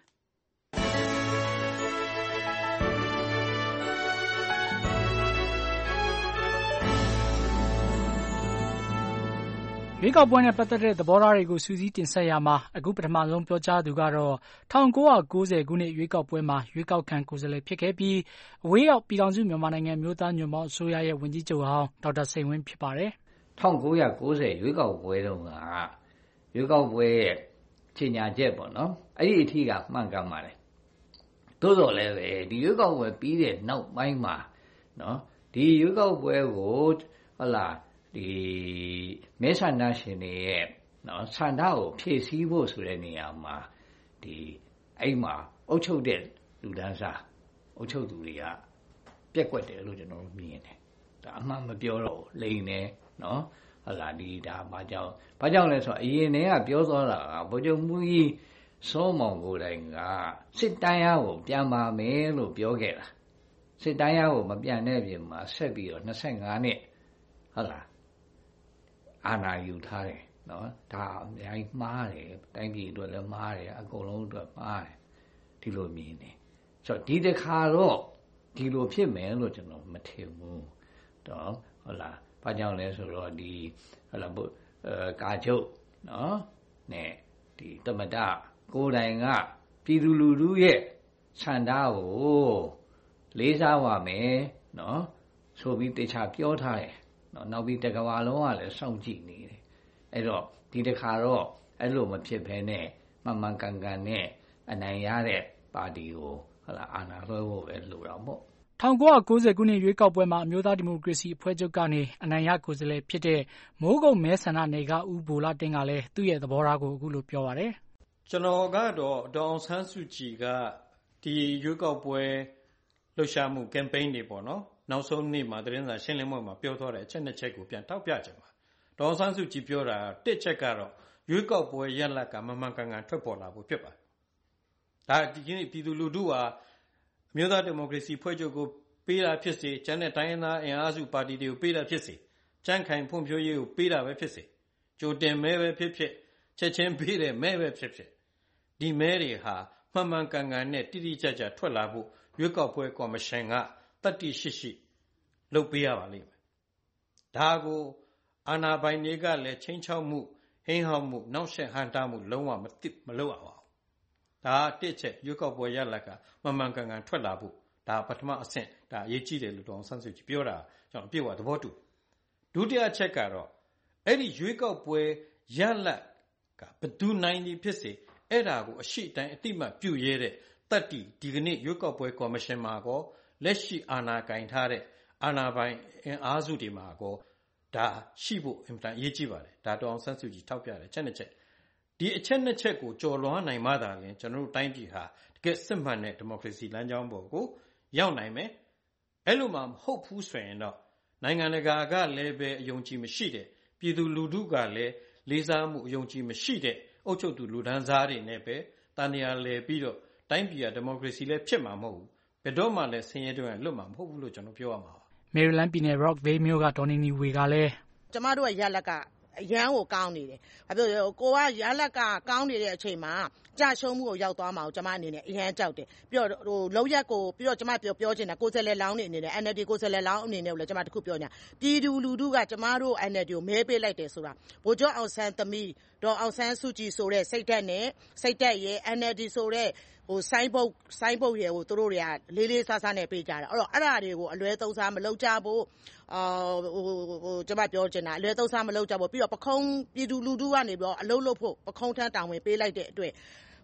C: ရွေးကောက်ပွဲနဲ့ပတ်သက်တဲ့သဘောထားတွေကိုစူးစီးတင်ဆက်ရမှာအခုပထမဆုံးပြောကြားသူကတော့၁၉၉၀ခုနှစ်ရွေးကောက်ပွဲမှာရွေးကောက်ခံကိုယ်စားလှယ်ဖြစ်ခဲ့ပြီးအဝေးရောက်ပြည်ထောင်စုမြန်မာနိုင်ငံမျိုးသားညွန့်ပေါင်းအစိုးရရဲ့ဝန်ကြီးချုပ်ဟောင်းဒေါက်တာစိန်ဝင်းဖြစ်ပါတယ်
R: ၁၉၉၀ရွေးကောက်ပွဲတုန်းကရွေးကောက်ပွဲရဲ့ကြေညာချက်ပေါ့နော်အဲ့ဒီအထိကမှန်ကန်ပါတယ်သို့တော်လည်းပဲဒီရွေးကောက်ပွဲပြီးတဲ့နောက်ပိုင်းမှာနော်ဒီရွေးကောက်ပွဲကိုဟုတ်လားဒီမဲဆန္ဒရှင်တွေရဲ့နော်ဆန္ဒကိုဖြည့်ဆည်းဖို့ဆိုတဲ့နေရာမှာဒီအဲ့မှာအုပ်ချုပ်တဲ့လူတန်းစားအုပ်ချုပ်သူတွေကပြက်ကွက်တယ်လို့ကျွန်တော်တို့မြင်တယ်ဒါအမှန်မပြောတော့လိန်နေနော်ဟုတ်လားဒီဒါဘာကြောင့်ဘာကြောင့်လဲဆိုတော့အရင်တည်းကပြောသွားတာကဗိုလ်ချုပ်မှုကြီးစောမောင်ကိုယ်တိုင်ကစစ်တိုင်းရကိုပြန်ပါမယ်လို့ပြောခဲ့တာစစ်တိုင်းရကိုမပြန်တဲ့ပြင်မှာဆက်ပြီးတော့နှစ်ဆယ့်ငါးနှစ်ဟုတ်လားအာဏာယူထားတယ်နော်ဒါအများကြီးမှားတယ်တိုင်းပြည်အတွက်လည်းမှားတယ်အကုန်လုံးအတွက်မှားတယ်ဒီလိုမြင်တယ်ဆိုတော့ဒီတစ်ခါတော့ဒီလိုဖြစ်မယ်လို့ကျွန်တော်မထင်ဘူးတော့ဟုတ်လားဘာကြောင့်လဲဆိုတော့ဒီဟုတ်လားအဲကာချုပ်နော်နဲ့ဒီတမတကိုယ်တိုင်ကပြည်သူလူထုရဲ့ဆန္ဒကိုလေးစားပါမယ်နော်ဆိုပြီးတေချာပြောထားတယ်နော်နောက်ပြီးတကဘာလုံးကလည်းစောင့်ကြည့်နေတယ်အဲ့တော့ဒီတစ်ခါတော့အဲ့လိုမဖြစ်ဘဲနဲ့မှန်မှန်ကန်ကန်နဲ့အနိုင်ရတဲ့ပါတီကိုဟုတ်လားအာဏာလွှဲဖို့ပဲလိုတော့ပေါ့
C: ၁၉၉၀ခုနှစ်ရွေးကောက်ပွဲမှာအမျိုးသားဒီမိုကရေစီအဖွဲ့ချုပ်ကနေအနိုင်ရကိုယ်စားလှယ်ဖြစ်တဲ့မိုးကုတ်မဲဆန္ဒနယ်ကဦးဘိုလာတင်ကလည်းသူ့ရဲ့သဘောထားကိုအခုလိုပြောပါတယ်
D: ကျွန်တော်ကတော့ဒေါအောင်ဆန်းစုကြည်ကဒီရွေးကောက်ပွဲလှုပ်ရှားမှု campaign တွေပေါ့နော်နောက်ဆုံးနေ့မှာသတင်းစာရှင်းလင်းပွဲမှာပြောသွားတဲ့အချက်နှစ်ချက်ကိုပြန်ထောက်ပြချင်ပါဒေါအောင်ဆန်းစုကြည်ပြောတာတစ်ချက်ကတော့ရွေးကောက်ပွဲရလဒ်ကမမှန်ကန်ကန်ထွက်ပေါ်လာဖို့ဖြစ်ပါတယ်ဒါဒီကနေ့ပြည်သူလူထုဟာအမျိုးသားဒီမိုကရေစီဖွဲ့ချုပ်ကိုပေးတာဖြစ်စေကျန်တဲ့တိုင်းရင်းသားအင်အားစုပါတီတွေကိုပေးတာဖြစ်စေကြံ့ခိုင်ဖွံ့ဖြိုးရေးကိုပေးတာပဲဖြစ်စေကြိုတင်မဲပဲဖြစ်ဖြစ်ချက်ချင်းပေးတဲ့မဲပဲဖြစ်ဖြစ်ဒီမဲတွေဟာမှန်မှန်ကန်ကန်နဲ့တိတိကျကျထွက်လာဖို့ရွေးကောက်ပွဲကော်မရှင်ကတတိရှိရှိလုပ်ပေးရပါလိမ့်မယ်ဒါကိုအာဏာပိုင်တွေကလည်းချင်းချောက်မှုဟင်းဟောက်မှုနောက်ဆက်ဟန်တာမှုလုံးဝမသိမလုပ်ရပါဘူးဒါတစ်ချက်ရွေးကောက်ပွဲရလဒ်ကမှန်မှန်ကန်ကန်ထွက်လာဖို့ဒါပထမအဆင့်ဒါအရေးကြီးတယ်လို့ဒေါအောင်ဆန်းစုကြည်ပြောတာကျွန်တော်အပြည့်အဝသဘောတူဒုတိယချက်ကတော့အဲ့ဒီရွေးကောက်ပွဲရလဒ်ကဘယ်သူနိုင်ဒီဖြစ်စေအဲ့ဒါကိုအရှိတိုင်းအတိမတ်ပြုရဲတဲ့တတ်တီဒီကနေ့ရွေးကောက်ပွဲကော်မရှင်မှာကောလက်ရှိအာဏာကင်ထားတဲ့အာဏာပိုင်အင်အားစုတွေမှာကောဒါရှိဖို့အင်တာအရေးကြီးပါတယ်ဒါဒေါအောင်ဆန်းစုကြည်ထောက်ပြတယ်ချက်နှစ်ချက်ဒီအချက်နှစ်ချက်ကိုကြော်လွှားနိုင်မှသာလျှင်ကျွန်တော်တို့တိုင်းပြည်ဟာတကယ်စစ်မှန်တဲ့ဒီမိုကရေစီလမ်းကြောင်းပေါ်ကိုရောက်နိုင်မယ်အဲ့လိုမှမဟုတ်ဘူးဆိုရင်တော့နိုင်ငံတကာကလည်းပဲအယုံကြည်မရှိတဲ့ပြည်သူလူထုကလည်းလေးစားမှုအယုံကြည်မရှိတဲ့အုပ်ချုပ်သူလူဒန်းစားတွေနဲ့ပဲတန်တရားလဲပြီးတော့တိုင်းပြည်ကဒီမိုကရေစီလည်းဖြစ်မှာမဟုတ်ဘူးဘယ်တော့မှလည်းဆင်းရဲတွင်းလွတ်မှာမဟုတ်ဘူးလို့ကျွန်တော်ပြောရမှာပါ
C: မေရီလန်းပြည်နယ် Rockville မြို့ကဒေါ်နီနီဝေကလည်း
Y: ကျမတို့ရဲ့ရလဒ်ကအရန်ကိုကောင်းနေတယ်။ဘာဖြစ်လို့လဲကိုကရလဒ်ကကောင်းနေတဲ့အချိန်မှာကြာရှုံးမှုကိုရောက်သွားမှာကိုကျမအနေနဲ့အရန်ကြောက်တယ်။ပြီးတော့ဟိုလောက်ရက်ကိုပြီးတော့ကျမပြောပြောချင်တာကိုယ်စားလှယ်လောင်းနေအနေနဲ့ N L D ကိုယ်စားလှယ်လောင်းအနေနဲ့လည်းကျမတခုပြောညာပြည်သူလူထုကကျမတို့ N L D ကိုမဲပေးလိုက်တယ်ဆိုတာဗိုလ်ချုပ်အောင်ဆန်းသမီးဒေါ်အောင်ဆန်းစုကြည်ဆိုတဲ့စိတ်ဓာတ်နဲ့စိတ်ဓာတ်ရဲ့ N L D ဆိုတဲ့ဟိုစိုင်းပုတ်စိုင်းပုတ်ရဲကိုသူတို့တွေကလေးလေးစားစားနဲ့ပေးကြတာအဲ့တော့အဲ့ဒါတွေကိုအလွဲသုံးစားမလုပ်ကြဘူးအာဟိုဟိုကျွန်မပြောချင်တာအလွဲသုံးစားမလုပ်ကြဘူးပြီးတော့ပခုံးပြည်သူလူထုကနေပြီးတော့အလုပ်လုပ်ဖို့ပခုံးထမ်းတောင်းဝင်ပေးလိုက်တဲ့အတွက်ဟ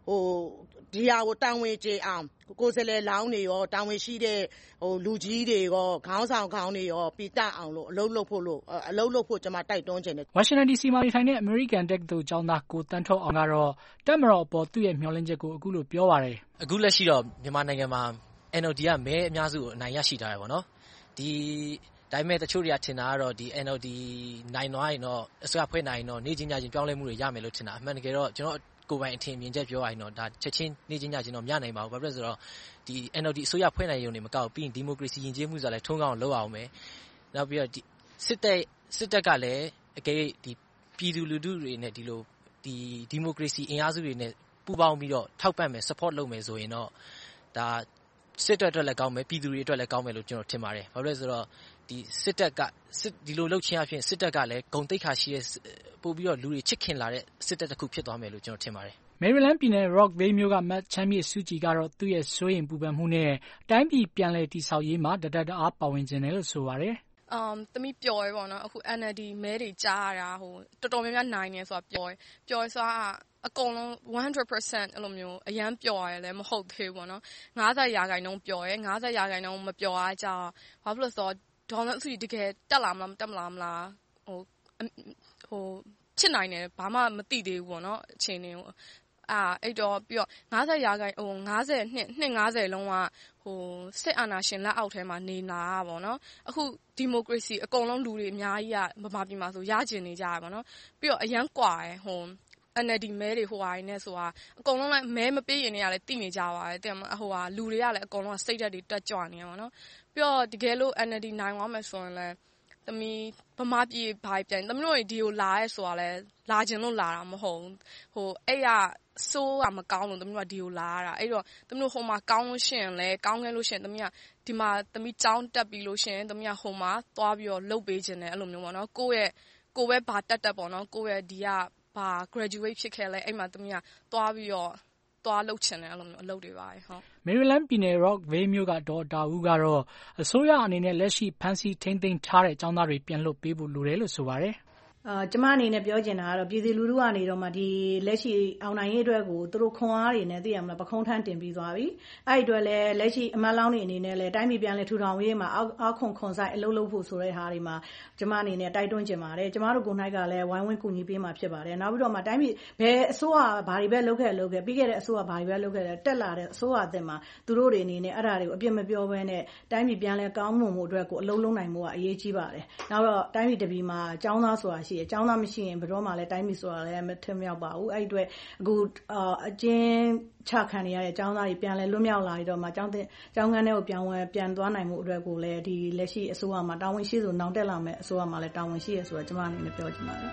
Y: ဟိုဒီဟာကိုတာဝန်ကျေအောင်ကိုယ်စားလှယ်လောင်းတွေရောတာဝန်ရှိတဲ့ဟိုလူကြီးတွေရောခေါင်းဆောင်ခေါင်းတွေရောပြီးတအောင်လို့အလုပ်လုပ်ဖို့လို့အလုပ်လုပ်ဖို့ကျွန်မတိုက်တွန်းခြင်းတယ်
C: ဝါရှင်တန်ဒီစီမှာထိုင်တဲ့အမေရိကန်တက္ကသိုလ်ကျောင်းသားကိုတန်းထွန်းအောင်ကတော့တက်မတော်အပေါ်သူ့ရဲ့မျှော်လင့်ချက်ကိုအခုလိုပြောပါတယ်
G: အခုလက်ရှိတော့မြန်မာနိုင်ငံမှာ N L D ကမဲအများစုကိုအနိုင်ရရှိထားတယ်ပေါ့နော်ဒီဒါပေမဲ့တချို့တွေကထင်တာကတော့ဒီ N L D နိုင်သွားရင်တော့အစိုးရဖွဲ့နိုင်ရင်တော့နေချင်းညချင်းပြောင်းလဲမှုတွေရမယ်လို့ထင်တာအမှန်တကယ်တော့ကျွန်တော်ကိုယ်ပိုင်အထင်မြင်ချက်ပြောရရင်တော့ဒါချက်ချင်းနေချင်းညချင်းတော့မရနိုင်ပါဘူးဘာဖြစ်လို့ဆိုတော့ဒီ N L D အစိုးရဖွဲ့နိုင်ရုံနဲ့မကောက်ပြီးရင်ဒီမိုကရေစီယဉ်ကျေးမှုဆိုတာလည်းထုံးကောင်းလုပ်အောင်မယ်နောက်ပြီးတော့ဒီစစ်တပ်စစ်တပ်ကလည်းအကယ်ဒီပြည်သူလူထုတွေနဲ့ဒီလိုဒီဒီမိုကရေစီအင်အားစုတွေနဲ့ပူးပေါင်းပြီးတော့ထောက်ပံ့မယ် support လုပ်မယ်ဆိုရင်တော့ဒါစစ်တပ်အတွက်လည်းကောင်းမယ်ပြည်သူတွေအတွက်လည်းကောင်းမယ်လို့ကျွန်တော်ထင်ပါတယ်ဘာလို့လဲဆိုတော့ဒီစစ်တပ်ကစစ်ဒီလိုလုပ်ချင်းအဖြစ်စစ်တပ်ကလည်းဂုဏ်သိက္ခာရှိတဲ့ပို့ပြီးတော့လူတွေချစ်ခင်လာတဲ့စစ်တပ်တစ်ခုဖြစ်သွားမယ်လို့ကျွန်တော်ထင်ပါတယ်
C: မေရီလန်းပြည်နယ် Rockville မြို့ကမတ်ချမ်းမြေစုကြည်ကတော့သူ့ရဲ့စိုးရိမ်ပူပန်မှုနဲ့တိုင်းပြည်ပြန်လည်တည်ဆောက်ရေးမှာတဒတ်တအားပါဝင်ခြင်းတယ်လို့ဆိုပါတယ်
I: အမ်တမီပျော်ရဲပေါ့နော်အခု N L D မဲတွေကြားရတာဟိုတော်တော်များများနိုင်နေဆိုတာပျော်ပျော်ဆိုတာအကုန်လုံးone hundred percent အဲ့လိုမျိုးအရန်ပျော်ရဲလည်းမဟုတ်သေးဘူးပေါ့နော်ninetyရာခိုင်နှုန်းပျော်ရဲninetyရာခိုင်နှုန်းမပျော်အားကြဘာဖြစ်လို့ဆိုတော့ဒေါ်လာစုတကယ်တက်လာမလားမတက်မလားမလားဟိုဟိုဖြစ်နိုင်တယ်ဘာမှမသိသေးဘူးပေါ့နော်အချိန်နေဟိုအာအဲ့တော့ပြီးတော့ninetyရာခိုင်ဟိုninetyနှစ်နှစ်ninetyလုံးကဟိုစစ်အာဏာရှင်လက်အောက်ထဲမှာနေလာတာပေါ့နော်အခုဒီမိုကရေစီအကုန်လုံးလူတွေအများကြီးကဗမာပြည်မှာဆိုရကျင်နေကြရပေါ့နော်ပြီးတော့အရန်ကွာရယ်ဟိုN L D မဲတွေဟိုဟာနေဆိုတာအကုန်လုံးလည်းမဲမပေးရင်လည်းတိနေကြပါတယ်တဲ့ဟိုဟာလူတွေကလည်းအကုန်လုံးစိတ်ဓာတ်တွေတက်ကြွနေရပါတော့ပြီးတော့တကယ်လို့ N L D နိုင်သွားမယ်ဆိုရင်လည်းသမီးဗမာပြည်ဘာပြန်သမီးတို့ဒီကိုလာရဲဆိုတာလည်းလာခြင်းလို့လာတာမဟုတ်ဟိုအဲ့ရစိုးကမကောင်းလို့သမီးတို့ဒီကိုလာရတာအဲ့တော့သမီးတို့ဟိုမှာကောင်းလို့ရှိရင်လည်းကောင်းခဲ့လို့ရှိရင်သမီးကဒီမှာသမီးကြောင်းတက်ပြီးလို့ရှိရင်သမီးကဟိုမှာသွားပြီးတော့လှုပ်ပေးခြင်းတယ်အဲ့လိုမျိုးပေါ့နော်ကိုယ့်ရဲ့ကိုယ်ပဲဘာတက်တက်ပေါ့နော်ကိုယ့်ရဲ့ဒီကဘာ graduate ဖြစ်ခဲ့လဲအဲ့မှာသမီးကသွားပြီးတော့သွားလုပ်ချင်တယ်အဲ့လိုမျိုးအလုပ်တွေပါတယ်ဟုတ်
C: Maryland ပြည်နယ် Rockville မြို့ကဒေါ်တာဦးကတော့အစိုးရအနေနဲ့လက်ရှိဖန်စီထိန်းသိမ်းထားတဲ့ចောင်းသားတွေပြန်လွှတ်ပေးဖို့လိုတယ်လို့ဆိုပါတယ်
Z: အာကျမအနေနဲ့ပြောချင်တာကတော့ပြည်သူလူထုကနေတော့မှဒီလက်ရှိအောင်နိုင်ရေးအတွက်ကိုသူတို့ခွန်အားတွေနဲ့သိရမလားပခုံးထမ်းတင်ပြီးသွားပြီအဲ့ဒီအတွက်လည်းလက်ရှိအမတ်လောင်းတွေအနေနဲ့လည်းတိုင်းပြည်ပြန်လဲထူထောင်ရေးမှာအောက်ခွန်ခွန်ဆိုင်အလုပ်လုပ်ဖို့ဆိုတဲ့ဟာတွေမှာကျမအနေနဲ့တိုက်တွန်းချင်ပါတယ်ကျမတို့ကိုယ်၌ကလည်းဝိုင်းဝန်းကူညီပေးမှာဖြစ်ပါတယ်နောက်ပြီးတော့မှတိုင်းပြည်ဘယ်အစိုးရဘာတွေပဲလုပ်ခဲ့လုပ်ခဲ့ပြီးခဲ့တဲ့အစိုးရဘာတွေပဲလုပ်ခဲ့တက်လာတဲ့အစိုးရအသစ်မှာသူတို့တွေအနေနဲ့အဲ့ဒါတွေကိုအပြစ်မပြောဘဲနဲ့တိုင်းပြည်ပြန်လဲကောင်းမွန်မှုအတွက်ကိုအလုပ်လုပ်နိုင်မှုကအရေးကြီးပါတယ်နောက်တော့တိုင်းပြည်တပြည်မှာចောင်းသားဆိုတာရှိတယ်ចောင်းသားမရှိရင်ဘယ်တော့မှလည်းတိုင်းပြည်ဆိုတာလည်းမထင်မြောက်ပါဘူးအဲ့ဒီအတွက်အခုအကျဉ်းချခံနေရတဲ့ចောင်းသားတွေပြန်လဲလွတ်မြောက်လာပြီးတော့မှចောင်းတဲ့ចောင်းခန်းထဲကိုပြန်ဝင်ပြန်သွားနိုင်မှုအတွက်ကိုလည်းဒီလက်ရှိအစိုးရမှာတာဝန်ရှိဆိုနောင်တက်လာမယ်အစိုးရမှာလည်းတာဝန်ရှိရဆိုတော့ကျွန်မအနေနဲ့ပြောချင်ပါတယ်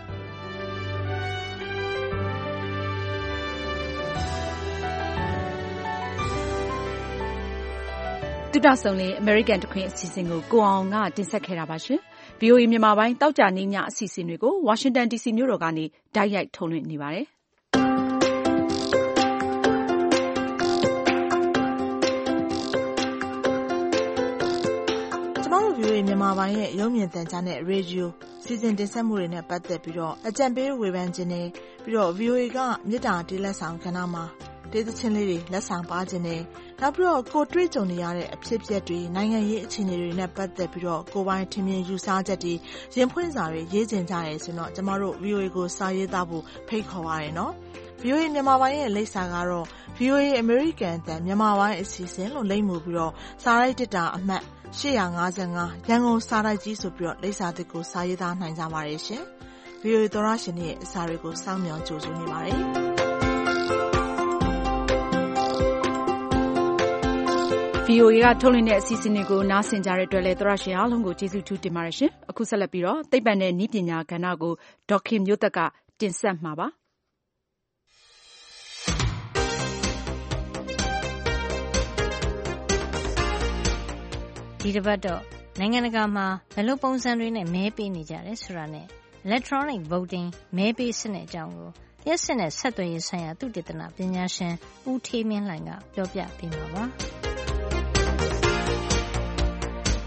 B: တုဒ္ဒဆုံလေး American တခွင်အစီအစဉ်ကိုကိုအောင်ကတင်ဆက်ခဲ့တာပါရှင်။ V O A မြန်မာပိုင်းတောက်ကြနေညအစီအစဉ်တွေကို Washington D C မြို့တော်ကနေတိုက်ရိုက်ထုတ်လွှင့်နေပါတယ်။
J: ကျမတို့ V O A မြန်မာပိုင်းရဲ့ရုပ်မြင်သံကြားနဲ့ Radio စီစဉ်တင်ဆက်မှုတွေနဲ့ပတ်သက်ပြီးတော့အကြံပေးဝေဖန်ခြင်းနဲ့ပြီးတော့ V O A ကမြေတားတေးလက်ဆောင်ကဏ္ဍမှာတေးသချင်းလေးတွေလက်ဆောင်ပါခြင်းနဲ့နောက်ပြီးတော့ကိုတွေ့ကြုံနေရတဲ့အဖြစ်အပျက်တွေနိုင်ငံရေးအခြေအနေတွေနဲ့ပတ်သက်ပြီးတော့ကိုပိုင်ထင်မြင်ယူဆချက်တွေရင်ဖွင့်စာတွေရေးကျင်ကြရဲဆိုတော့ကျမတို့ V O A ကိုစာရေးသားဖို့ဖိတ်ခေါ်ပါရနော် V O A မြန်မာပိုင်းရဲ့လိပ်စာကတော့ V O A American အသံမြန်မာပိုင်းအစီအစဉ်လို့လိပ်မူပြီးတော့စာရိုက်တစ်တာအမှတ်eight fifty-fiveရန်ကုန်စာရိုက်ကြီးဆိုပြီးတော့လိပ်စာသစ်ကိုစာရေးသားနိုင်ကြပါတယ်ရှင် V O A သောရရှင်ရဲ့အစာတွေကိုစောင့်မျှော်ကြိုဆိုနေပါတယ်
B: V O A ကထုတ်လွှင့်တဲ့အစီအစဉ်တွေကိုနားဆင်ကြတဲ့အတွက်လည်းသရရှင်အားလုံးကိုကျေးဇူးထူးတင်ပါတယ်ရှင်။အခုဆက်လက်ပြီးတော့သိပ္ပံနဲ့နည်းပညာကဏ္ဍကိုဒေါက်ခင်မျိုးသက်ကတင်ဆက်မှာပါ။
L: ဒီတစ်ပတ်တော့နိုင်ငံတကာမှာဘယ်လိုပုံစံတွေနဲ့မဲပေးနေကြလဲဆိုတာနဲ့ electronic voting မဲပေးစနစ်အကြောင်းကိုလျှက်စစ်နဲ့ဆက်သွယ်ရေးဆိုင်ရာသုတေသနပညာရှင်ဦးထေးမင်းလှိုင်ကပြောပြပေးမှာပါ။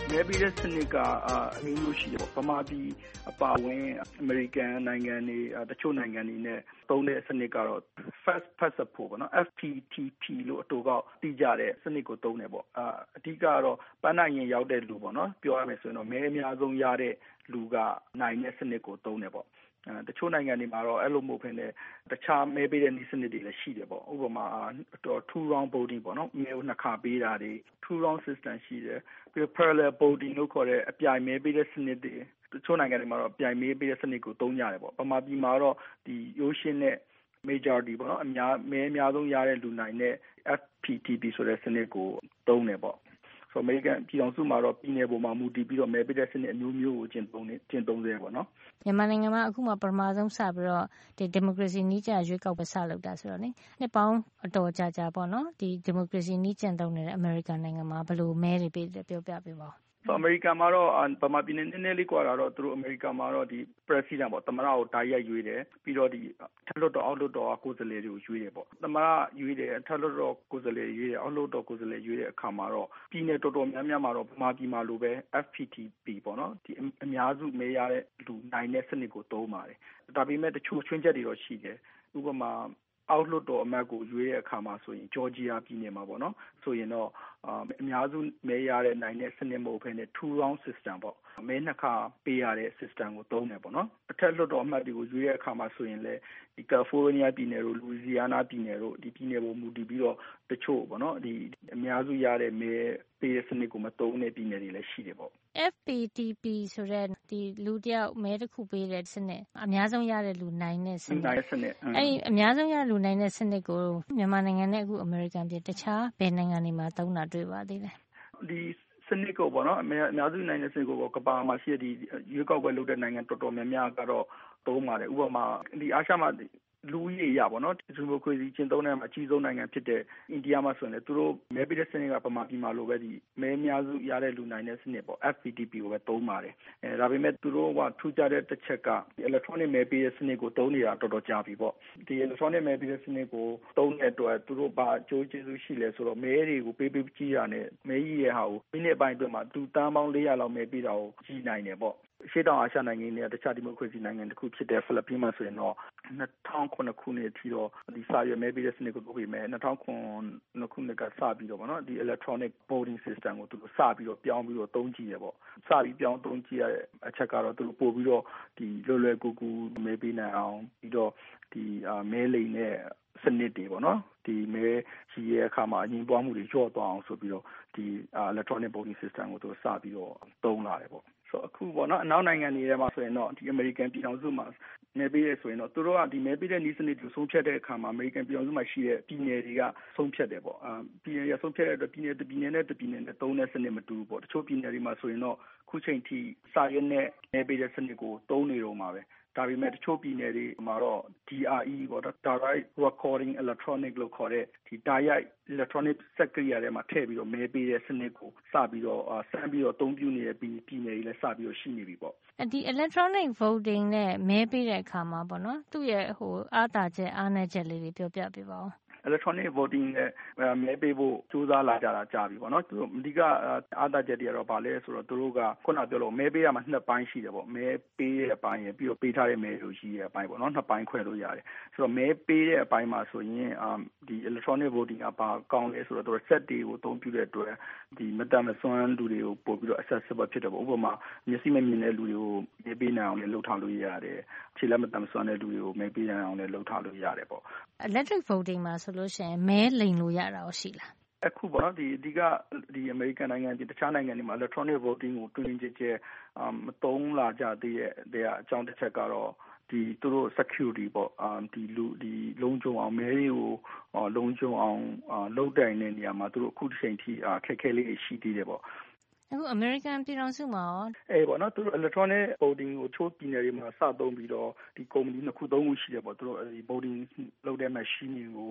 K: မဲပေးတဲ့စနစ်ကအမျိုးမျိုးရှိတယ်ပေါ့ဗမာပြည်အပါအဝင်အမေရိကန်နိုင်ငံတွေတချို့နိုင်ငံတွေနဲ့သုံးတဲ့စနစ်ကတော့ Fast Passport ပေါ့နော် F P T P လို့အတူကောက်သိကြတဲ့စနစ်ကိုသုံးတယ်ပေါ့အအဓိကတော့ပန်းနိုင်ရင်ရောက်တဲ့လူပေါ့နော်ပြောရမယ်ဆိုရင်တော့မဲအများဆုံးရတဲ့လူကနိုင်တဲ့စနစ်ကိုသုံးတယ်ပေါ့အဲတချို့နိုင်ငံတွေမှာတော့အဲ့လိုမဟုတ်ဘဲနဲ့တခြားမဲပေးတဲ့နည်းစနစ်တွေလည်းရှိတယ်ပေါ့ဥပမာ two round voting ပေါ့နော်မဲကိုနှစ်ခါပေးတာတွေ two round system ရှိတယ်ပြီး parallel voting လို့ခေါ်တဲ့အပြိုင်မဲပေးတဲ့စနစ်တွေတချို့နိုင်ငံတွေမှာတော့အပြိုင်မဲပေးတဲ့စနစ်ကိုသုံးကြတယ်ပေါ့ဗမာပြည်မှာတော့ဒီရိုးရှင်းတဲ့ majority ပေါ့နော်အများမဲအများဆုံးရတဲ့လူနိုင်တဲ့ F P T P ဆိုတဲ့စနစ်ကိုသုံးတယ်ပေါ့ဆိုအမေရိကန်ပြည်ထောင်စုမှာတော့ပြည်နယ်ပေါ်မှာမူတည်ပြီးတော့မဲပေးတဲ့စနစ်အမျိုးမျိုးကိုကျင့်သုံးနေကျင့်သုံးစေပေါ့နော်
L: မြန်မာနိုင်ငံမှာအခုမှပထမဆုံးစပြီးတော့ဒီဒီမိုကရေစီနည်းကျရွေးကောက်ပွဲစလုပ်တာဆိုတော့လေနှစ်ပေါင်းအတော်ကြာကြာပေါ့နော်ဒီဒီမိုကရေစီနည်းကျင့်သုံးနေတဲ့အမေရိကန်နိုင်ငံမှာဘယ်လိုမဲတွေပေးတယ်ပြောပြပေးပါဦး
K: ဆိုအမေရိကန်မှာတော့ဗမာပြည်နယ်နည်းနည်းလေးကွာတာတော့သူတို့အမေရိကန်မှာတော့ဒီ president ပေါ့သမ္မတကိုတားရိုက်ရွေးတယ်ပြီးတော့ဒီထက်လွတ်တော်အောက်လွတ်တော်ကိုယ်စားလှယ်တွေကိုရွေးတယ်ပေါ့သမ္မတရွေးတယ်ထက်လွတ်တော်ကိုယ်စားလှယ်ရွေးတယ်အောက်လွတ်တော်ကိုယ်စားလှယ်ရွေးတဲ့အခါမှာတော့ပြည်နယ်တော်တော်များများမှာတော့ဗမာပြည်မှာလိုပဲ F P T P ပေါ့နော်ဒီအများစုမဲရတဲ့လူနိုင်တဲ့စနစ်ကိုသုံးပါတယ်ဒါပေမဲ့တချို့ချွင်းချက်တွေတော့ရှိတယ်ဥပမာအောက်လွတ်တော်အမတ်ကိုရွေးတဲ့အခါမှာဆိုရင်ဂျော်ဂျီယာပြည်နယ်မှာပေါ့နော်ဆိုရင်တော့အများစုမဲရတဲ့နိုင်တဲ့စနစ်မဟုတ်ဘဲနဲ့ two round system ပေါ့မဲနှစ်ခါပေးရတဲ့ system ကိုသုံးတယ်ပေါ့နော်အထက်လွတ်တော်အမတ်တွေကိုရွေးတဲ့အခါမှာဆိုရင်လည်းဒီကယ်လီဖိုးနီးယားပြည်နယ်တို့လူဝီဇီယာနာပြည်နယ်တို့ဒီပြည်နယ်ပေါ်မူတည်ပြီးတော့တချို့ပေါ့နော်ဒီအများစုရတဲ့မဲပေးတဲ့စနစ်ကိုမသုံးတဲ့ပြည်နယ်တွေလည်းရှိတယ်ပေါ့
L: F P T P ဆိုတဲ့ဒီလူတယောက်မဲတစ်ခုပေးတဲ့စနစ်အများဆုံးရတဲ့လူနိုင်တဲ့စနစ်
K: နိုင်တဲ့စနစ်
L: အဲ့ဒီအများဆုံးရလူနိုင်တဲ့စနစ်ကိုမြန်မာနိုင်ငံနဲ့အခုအမေရိကန်ပြည်တခြားဘယ်နိုင်ငံတွေမှာသုံးတာတွေ့ပါသေးလဲ
K: ဒီစနစ်ကိုပေါ့နော်အများစုနိုင်တဲ့စနစ်ကိုကမ္ဘာမှာရှိတဲ့ဒီရွေးကောက်ပွဲလုပ်တဲ့နိုင်ငံတော်တော်များများကတော့သုံးပါတယ်ဥပမာဒီအာရှမှာလူကြီးတွေရပါတော့ဒီမိုကရေစီကျင့်သုံးတဲ့အကြီးဆုံးနိုင်ငံဖြစ်တဲ့အိန္ဒိယမှာဆိုရင်လည်းသူတို့မဲပေးတဲ့စနစ်ကဗမာပြည်မှာလိုပဲဒီမဲအများစုရတဲ့လူနိုင်တဲ့စနစ်ပေါ့ F P T P ကိုပဲသုံးပါတယ်အဲဒါပေမဲ့သူတို့ကထူးခြားတဲ့တစ်ချက်က electronic မဲပေးတဲ့စနစ်ကိုသုံးနေတာတော်တော်ကြာပြီပေါ့ဒီ electronic မဲပေးတဲ့စနစ်ကိုသုံးတဲ့အတွက်သူတို့ဘာအကျိုးကျေးဇူးရှိလဲဆိုတော့မဲတွေကိုပေးပေးကြည့်ရတဲ့မဲကြီးရဲ့ဟာကိုမိနစ်ပိုင်းအတွင်းမှာသူတန်းပေါင်း၄ရာလောက်မဲပေးတာကိုကြည့်နိုင်တယ်ပေါ့ရှေ့တောင်အာရှနိုင်ငံတွေနဲ့တခြားဒီမိုကရေစီနိုင်ငံတစ်ခုဖြစ်တဲ့ဖိလစ်ပင်းမှာဆိုရင်တော့နှစ်ထောင်ခုနှစ်ခုနှစ်အထိတော့ဒီစာရွက်မဲပေးတဲ့စနစ်ကိုလုပ်ပြီးမယ်နှစ်ထောင်ခုနှစ်ခုနှစ်ကစပြီးတော့ဗောနော်ဒီ electronic voting system ကိုသူတို့စပြီးတော့ပြောင်းပြီးတော့သုံးကြည့်ရပေါ့စပြီးပြောင်းသုံးကြည့်ရတဲ့အချက်ကတော့သူတို့ပို့ပြီးတော့ဒီလွယ်လွယ်ကူကူမဲပေးနိုင်အောင်ပြီးတော့ဒီမဲလိမ်နဲ့စနစ်တွေပေါ့နော်ဒီမဲရှိရဲ့အခါမှာအငြင်းပွားမှုတွေလျော့သွားအောင်ဆိုပြီးတော့ဒီ electronic voting system ကိုသူတို့စပြီးတော့သုံးလာတယ်ပေါ့ဆိုအခုပေါ့နော်အနောက်နိုင်ငံတွေထဲမှာဆိုရင်တော့ဒီ American ပြည်ထောင်စုမှာမဲပေးရဆိုရင်တော့သူတို့ကဒီမဲပေးတဲ့နည်းစနစ်ကိုဆုံးဖြတ်တဲ့အခါမှာ American ပြည်ထောင်စုမှာရှိတဲ့ပြည်နယ်တွေကဆုံးဖြတ်တယ်ပေါ့အာပြည်နယ်ရဆုံးဖြတ်တဲ့အတွက်ပြည်နယ်တစ်ပြည်နယ်နဲ့တစ်ပြည်နယ်နဲ့သုံးတဲ့စနစ်မတူဘူးပေါ့တချို့ပြည်နယ်တွေမှာဆိုရင်တော့ခုချိန်ထိစာရွက်နဲ့မဲပေးတဲ့စနစ်ကိုသုံးနေတော့မှာပဲဒါပေမဲ့တချို့ပြည်နယ်တွေမှာတော့ D R E ပေါ့ Direct Recording Electronic လို့ခေါ်တဲ့ဒီ Direct Electronic စက်ကရိယာထဲမှာထည့်ပြီးတော့မဲပေးတဲ့စနစ်ကိုစပြီးတော့စမ်းပြီးတော့အသုံးပြုနေတဲ့ပြည်နယ်တွေလည်းစပြီးတော့ရှိနေပြီပေါ့
L: ဒီ electronic voting နဲ့မဲပေးတဲ့အခါမှာပေါ့နော်သူ့ရဲ့ဟိုအားသာချက်အားနည်းချက်လေးတွေပြောပြပေးပါဦး
K: electronic voting နဲ့မဲပေးဖို့စူးစမ်းလာကြတာကြာပြီပေါ့နော်သူတို့အဓိကအားသာချက်တွေကတော့ဗာလဲဆိုတော့သူတို့ကခုနပြောလို့မဲပေးရမှာနှစ်ပိုင်းရှိတယ်ပေါ့မဲပေးတဲ့အပိုင်းရပြီးတော့ပေးထားတဲ့မဲလို့ရှိတဲ့အပိုင်းပေါ့နော်နှစ်ပိုင်းခွဲလို့ရတယ်ဆိုတော့မဲပေးတဲ့အပိုင်းမှာဆိုရင်ဒီ electronic voting ကဘာကောင်းလဲဆိုတော့သူတို့ set တွေကိုအသုံးပြုတဲ့အတွက်ဒီမတမစွမ်းလူတွေကိုပို့ပြီးတော့ accessible ဖြစ်တယ်ပေါ့ဥပမာမျက်စိမမြင်တဲ့လူတွေကိုမဲပေးနိုင်အောင်လည်းလုပ်ထားလို့ရတယ်ခြေလက်မတမစွမ်းတဲ့လူတွေကိုမဲပေးနိုင်အောင်လည်းလုပ်ထားလို့ရတယ်ပေါ့
L: electric voting မှာဆိုလို့ရှိရင်မဲလိမ်လို့ရတာရောရှိလား
K: အခုပေါ့နော်ဒီအဓိကဒီ American နိုင်ငံပြည်တခြားနိုင်ငံတွေမှာ electronic voting ကိုတွင်တွင်ကျဲမသုံးလာကြသေးတဲ့အကြောင်းတစ်ချက်ကတော့ဒီသူတို့ security ပေါ့အာဒီလူဒီလုံးကျုံအောင်မဲတွေကိုလုံးကျုံအောင်လုပ်တိုင်တဲ့နေရာမှာသူတို့အခုတစ်ချိန်ထိအခက်အခဲလေးရှိသေးတယ်ပေါ့
L: အခု American ပြည်ထောင်စုမှာရော
K: အေးပေါ့နော်သူတို့ electronic voting ကိုချိုးပြည်နယ်တွေမှာစသုံးပြီးတော့ဒီ company နှစ်ခုသုံးခုရှိတယ်ပေါ့သူတို့ဒီ voting လုပ်တဲ့ machine ကို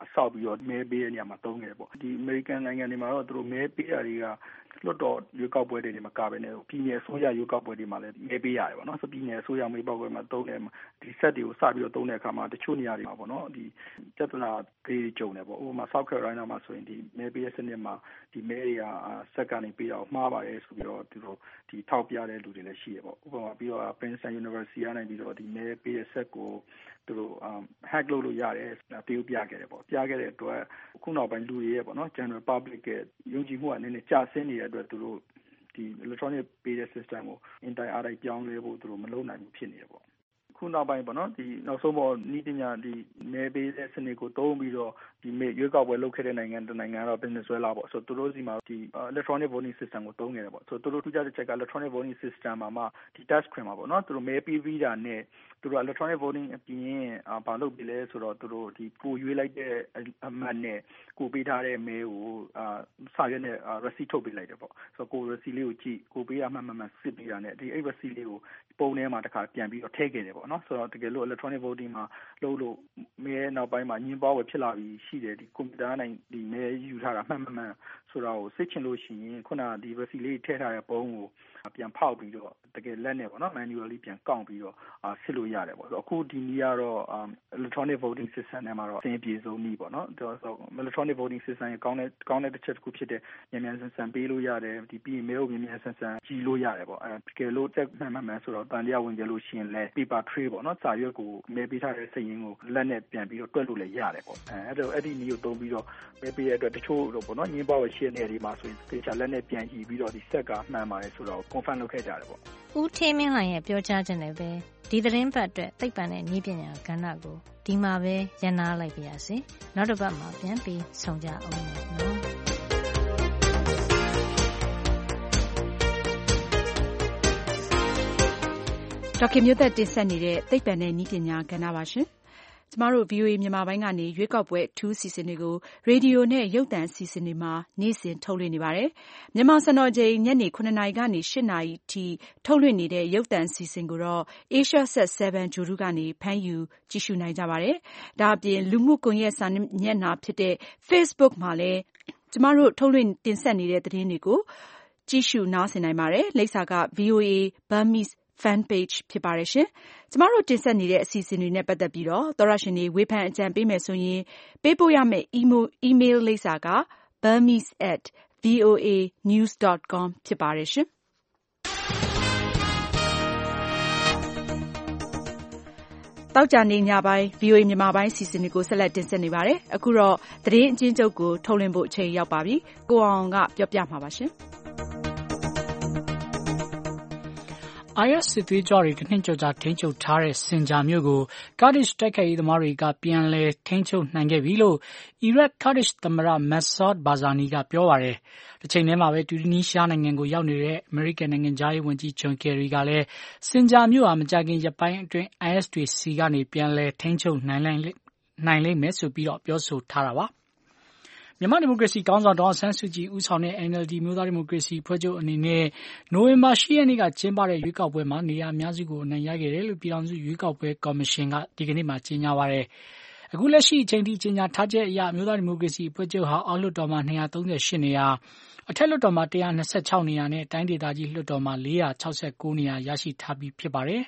K: ဆောက်ပြီးတော့မဲပေးတဲ့နေရာမှာသုံးခဲ့ပေါ့ဒီ American နိုင်ငံတွေမှာတော့သူတို့မဲပေးတာတွေကလွတ်တော်ရွေးကောက်ပွဲတွေမှာကပဲနဲ့ပြည်နယ်အစိုးရရွေးကောက်ပွဲတွေမှာလည်းမဲပေးရတယ်ပေါ့နော်ဆိုပြည်နယ်အစိုးရမဲပေါက်ပွဲမှာသုံးတယ်ဒီ set တွေကိုစပြီးတော့သုံးတဲ့အခါမှာတချို့နေရာတွေမှာပေါ့နော်ဒီပြဿနာတွေကြုံတယ်ပေါ့ဥပမာ South Carolina မှာဆိုရင်ဒီမဲပေးတဲ့စနစ်မှာဒီမဲတွေက set ကနေပေးတာမှားပါတယ်ဆိုပြီးတော့သူတို့ဒီထောက်ပြတဲ့လူတွေလည်းရှိရပေါ့ဥပမာပြီးတော့ Princeton University ကနေပြီးတော့ဒီမဲပေးတဲ့ set ကိုသူတို့ hack လုပ်လို့ရတယ်တရုပ်ပြခဲ့တယ်ပေါ့ပြခဲ့တဲ့အတွက်ခုနောက်ပိုင်းလူတွေရဲ့ပေါ့နော် general public ရဲ့ယုံကြည်မှုကနည်းနည်းကျဆင်းနေတဲ့အတွက်သူတို့ဒီ electronic payment system ကို entire အားပြောင်းလဲဖို့သူတို့မလုပ်နိုင်ဘူးဖြစ်နေတယ်ပေါ့ခုနောက်ပိုင်းပေါ့နော်ဒီနောက်ဆုံးပေါ်ဤပညာဒီမဲပေးတဲ့စနစ်ကိုသုံးပြီးတော့ဒီရွေးကောက်ပွဲလုပ်ခဲ့တဲ့နိုင်ငံတစ်နိုင်ငံတော့ Venezuela ပေါ့ဆိုသူတို့စီမှာဒီ electronic voting system ကိုသုံးခဲ့တယ်ပေါ့ဆိုသူတို့ထူးခြားတဲ့ချက်က electronic voting system မှာမှဒီ touch screen မှာပေါ့နော်သူတို့မဲပေးပြီးတာနဲ့သူတို့ electronic voting အပြင်ဘာလုပ်ပြီလဲဆိုတော့သူတို့ဒီကိုရွေးလိုက်တဲ့အမှတ်နဲ့ကိုပေးထားတဲ့မဲကိုအာစာရွက်နဲ့ receipt ထုတ်ပေးလိုက်တယ်ပေါ့ဆိုတော့ကို receipt လေးကိုကြည့်ကိုပေးရမှတ်မှန်မှန်စစ်ပြီးတာနဲ့ဒီ receipt လေးကိုပုံထဲမှာတစ်ခါပြန်ပြီးတော့ထည့်ခဲ့တယ်ပေါ့နော်ဆိုတော့တကယ်လို့ electronic voting မှာလုပ်လို့မဲနောက်ပိုင်းမှာညှင်းပွားဝယ်ဖြစ်လာပြီးရှိတယ်ဒီကွန်ပျူတာနိုင်ဒီမဲယူထားတာမှန်မှန်မှန်ဆိုတော့စစ်ချင်လို့ရှိရင်ခုနဒီ receipt လေးထည့်ထားတဲ့ပုံကိုပြန်ဖောက်ပြီးတော့တကယ်လက်နဲ့ပေါ့နော် manually ပြန်ကောက်ပြီးတော့စစ်လို့ရတယ်ပေါ့ဆိုတော့အခုဒီနည်းကတော့ electronic voting system နဲ့မှာတော့အဆင်ပြေဆုံးနည်းပေါ့နော်ဆိုတော့ electronic voting system ရဲ့ကောင်းတဲ့ကောင်းတဲ့တစ်ချက်တစ်ခုဖြစ်တဲ့မြန်မြန်ဆန်ဆန်ပေးလို့ရတယ်ဒီပြီးရင်မဲကိုမြန်မြန်ဆန်ဆန်ကြီးလို့ရတယ်ပေါ့အဲတကယ်လို့တက်မှန်မှန်မှန်ဆိုတော့တန်တရားဝင်ကြလို့ရှိရင်လည်း paper trail ပေါ့နော်စာရွက်ကိုမဲပေးထားတဲ့စရင်ကိုလက်နဲ့ပြန်ပြီးတော့တွက်လို့လည်းရတယ်ပေါ့အဲအဲ့တော့အဲ့ဒီနည်းကိုသုံးပြီးတော့မဲပေးတဲ့အတွက်တချို့တော့ပေါ့နော်ညင်းပွားဝယ်ရှင်းနေတယ်မှာဆိုရင်သေချာလက်နဲ့ပြန်ကြည့်ပြီးတော့ဒီဆက်ကမှန်ပါတယ်ဆိုတော့ confirm လုပ်ခဲ့ကြတယ်ပေါ့
L: ဦးထေးမင်းလှိုင်ရဲ့ပြောကြားခြင်းနဲ့ပဲဒီသတင်းပတ်အတွက်သိပ္ပံနဲ့နည်းပညာကဏ္ဍကိုဒီမှာပဲရန်နာလိုက်ပါရစေနောက်တစ်ပတ်မှာပြန်ပြီးဆုံကြအောင်နော်
B: ဒေါက်ခင်မျိုးသက်တင်ဆက်နေတဲ့သိပ္ပံနဲ့နည်းပညာကဏ္ဍပါရှင်ကျမတို့ ဗွီအိုအေ မြန်မာပိုင်းကနေရွေးကောက်ပွဲအထူးအစီအစဉ်တွေကိုရေဒီယိုနဲ့ရုပ်သံအစီအစဉ်တွေမှာနေ့စဉ်ထုတ်လွှင့်နေပါတယ်။မြန်မာစံတော်ချိန်ညနေခုနှစ်နာရီကနေရှစ်နာရီထိထုတ်လွှင့်နေတဲ့ရုပ်သံအစီအစဉ်ကိုတော့ AsiaSat 7 ဂြိုဟ်တုကနေဖမ်းယူကြည့်ရှုနိုင်ကြပါတယ်။ဒါအပြင်လူမှုကွန်ရက်စာမျက်နှာဖြစ်တဲ့ Facebook မှာလည်းကျမတို့ထုတ်လွှင့်တင်ဆက်နေတဲ့သတင်းတွေကိုကြည့်ရှုနားဆင်နိုင်ပါတယ်။လိပ်စာက ဗွီအိုအေ Burmese fan page ဖြစ်ပါတယ်ရှင်။ကျမတို့တင်ဆက်နေတဲ့အစီအစဉ်တွေနဲ့ပတ်သက်ပြီးတော့သောရရှင်တွေဝေဖန်အကြံပေးမယ်ဆိုရင်ပေးပို့ရမယ့် email လိပ်စာက burmese at voa news dot com ဖြစ်ပါတယ်ရှင်။တောက်ကြနေညပိုင်း ဗွီအိုအေ မြန်မာပိုင်းအစီအစဉ်တွေကိုဆက်လက်တင်ဆက်နေပါတယ်။အခုတော့သတင်းအကျဉ်းချုပ်ကိုထုတ်လွှင့်ဖို့အချိန်ရောက်ပါပြီ။ကိုအောင်ကပြောပြမှာပါရှင်။
C: I S စစ်သွေးကြွတွေတစ်နှစ်ကျော်ကြာထိန်းချုပ်ထားတဲ့စင်ဂျာမြို့ကို Kurdish တိုက်ခိုက်ရေးသမားတွေကပြန်လည်ထိန်းချုပ်နိုင်ခဲ့ပြီလို့ Iraq Kurdish သမ္မတ Masoud Barzani ကပြောပါတယ်။တစ်ချိန်တည်းမှာပဲတူနီးရှားနိုင်ငံကိုရောက်နေတဲ့အမေရိကန်နိုင်ငံသားရေးဝန်ကြီး John Kerry ကလည်းစင်ဂျာမြို့ဟာမကြာခင်ရက်ပိုင်းအတွင်း I S တွေစီကနေပြန်လည်ထိန်းချုပ်နိုင်နိုင်နိုင်လိမ့်မယ်ဆိုပြီးတော့ပြောဆိုထားတာပါ။မြန်မာဒီမိုကရေစီခေါင်းဆောင်ဒေါ်အောင်ဆန်းစုကြည်ဦးဆောင်တဲ့ N L D မျိုးသားဒီမိုကရေစီအဖွဲ့ချုပ်အနေနဲ့နိုဝင်ဘာ၈ရက်နေ့ကကျင်းပတဲ့ရွေးကောက်ပွဲမှာနေရာအများစုကိုအနိုင်ရခဲ့တယ်လို့ပြည်ထောင်စုရွေးကောက်ပွဲကော်မရှင်ကဒီကနေ့မှကြေညာပါတယ်။အခုလက်ရှိအချိန်ထိကြေညာထားချက်အရမျိုးသားဒီမိုကရေစီအဖွဲ့ချုပ်ဟာအောက်လွှတ်တော်မှာ၂၃၈နေရာအထက်လွှတ်တော်မှာ၁၂၆နေရာနဲ့တိုင်းဒေသကြီးလွှတ်တော်မှာ၄၆၉နေရာရရှိထားပြီးဖြစ်ပါတယ်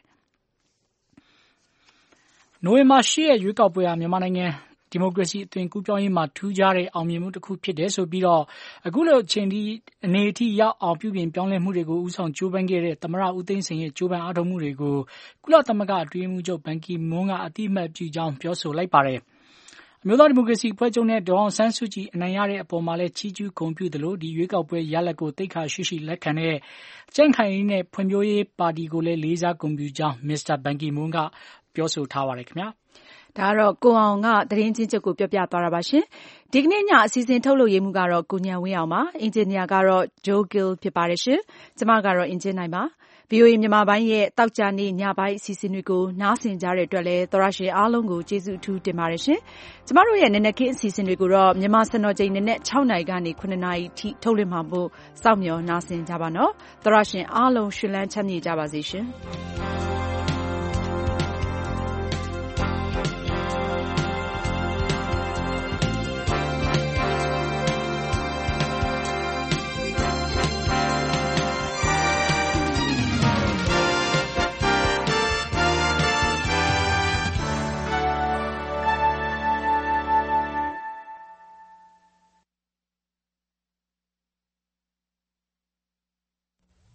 C: ။နိုဝင်ဘာ၈ရက်ရွေးကောက်ပွဲဟာမြန်မာနိုင်ငံဒီမိုကရေစီအသွင်ကူးပြောင်းရေးမှာထူးခြားတဲ့အောင်မြင်မှုတစ်ခုဖြစ်တယ်ဆိုပြီးတော့အခုလိုအချိန်ဒီအနေအထိရောက်အောင်ပြုပြင်ပြောင်းလဲမှုတွေကိုဦးဆောင်ကြိုးပမ်းခဲ့တဲ့သမ္မတဦးသိန်းစိန်ရဲ့ကြိုးပမ်းအားထုတ်မှုတွေကိုကုလသမဂ္ဂအတွင်းမှုချုပ်ဘန်ကီမွန်းကအတိအမှတ်ပြုကြောင်းပြောဆိုလိုက်ပါတယ်။အမျိုးသားဒီမိုကရေစီအဖွဲ့ချုပ်နဲ့ဒေါ်အောင်ဆန်းစုကြည်အနိုင်ရတဲ့အပေါ်မှာလည်းချီးကျူးဂုဏ်ပြုသလိုဒီရွေးကောက်ပွဲရလဒ်ကိုသိက္ခာရှိရှိလက်ခံတဲ့ကြံ့ခိုင်ရေးနဲ့ဖွံ့ဖြိုးရေးပါတီကိုလည်းလေးစားဂုဏ်ပြုကြောင်းမစ္စတာဘန်ကီမွန်းကပြောဆိုထားပါတယ်ခင်ဗျာ။
B: ဒါကတော့ကိုအောင်ကသတင်းချင်းချုပ်ကိုပြောပြသွားတာပါရှင်။ဒီကနေ့ညအစီအစဉ်ထုတ်လုပ်ရေးမှုကတော့ကိုညံဝင်းအောင်ပါ။အင်ဂျင်နီယာကတော့ Joe Gill ဖြစ်ပါတယ်ရှင်။ကျမကတော့အင်ဂျင်နိုင်ပါ။ ဗွီအိုအေမြန်မာပိုင်းရဲ့တောက်ကြနေ့ညပိုင်းအစီအစဉ်တွေကိုနားဆင်ကြတဲ့အတွက်လည်းသောရရှင်အားလုံးကိုကျေးဇူးအထူးတင်ပါတယ်ရှင်။ကျမတို့ရဲ့နနက်ခင်းအစီအစဉ်တွေကိုတော့မြန်မာစံတော်ချိန်နနက်၆နာရီကနေ၇နာရီထိထုတ်လွှင့်မှာမို့စောင့်မျှော်နားဆင်ကြပါနော်။သောရရှင်အားလုံးရှင်လန်းချမ်းမြေ့ကြပါစေရှင်။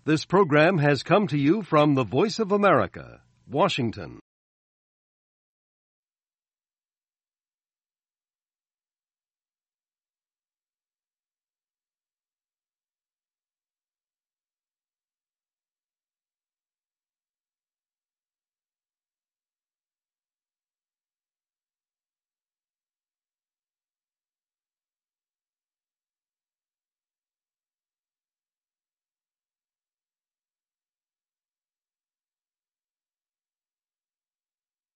M: This program has come to you from the Voice of America, Washington.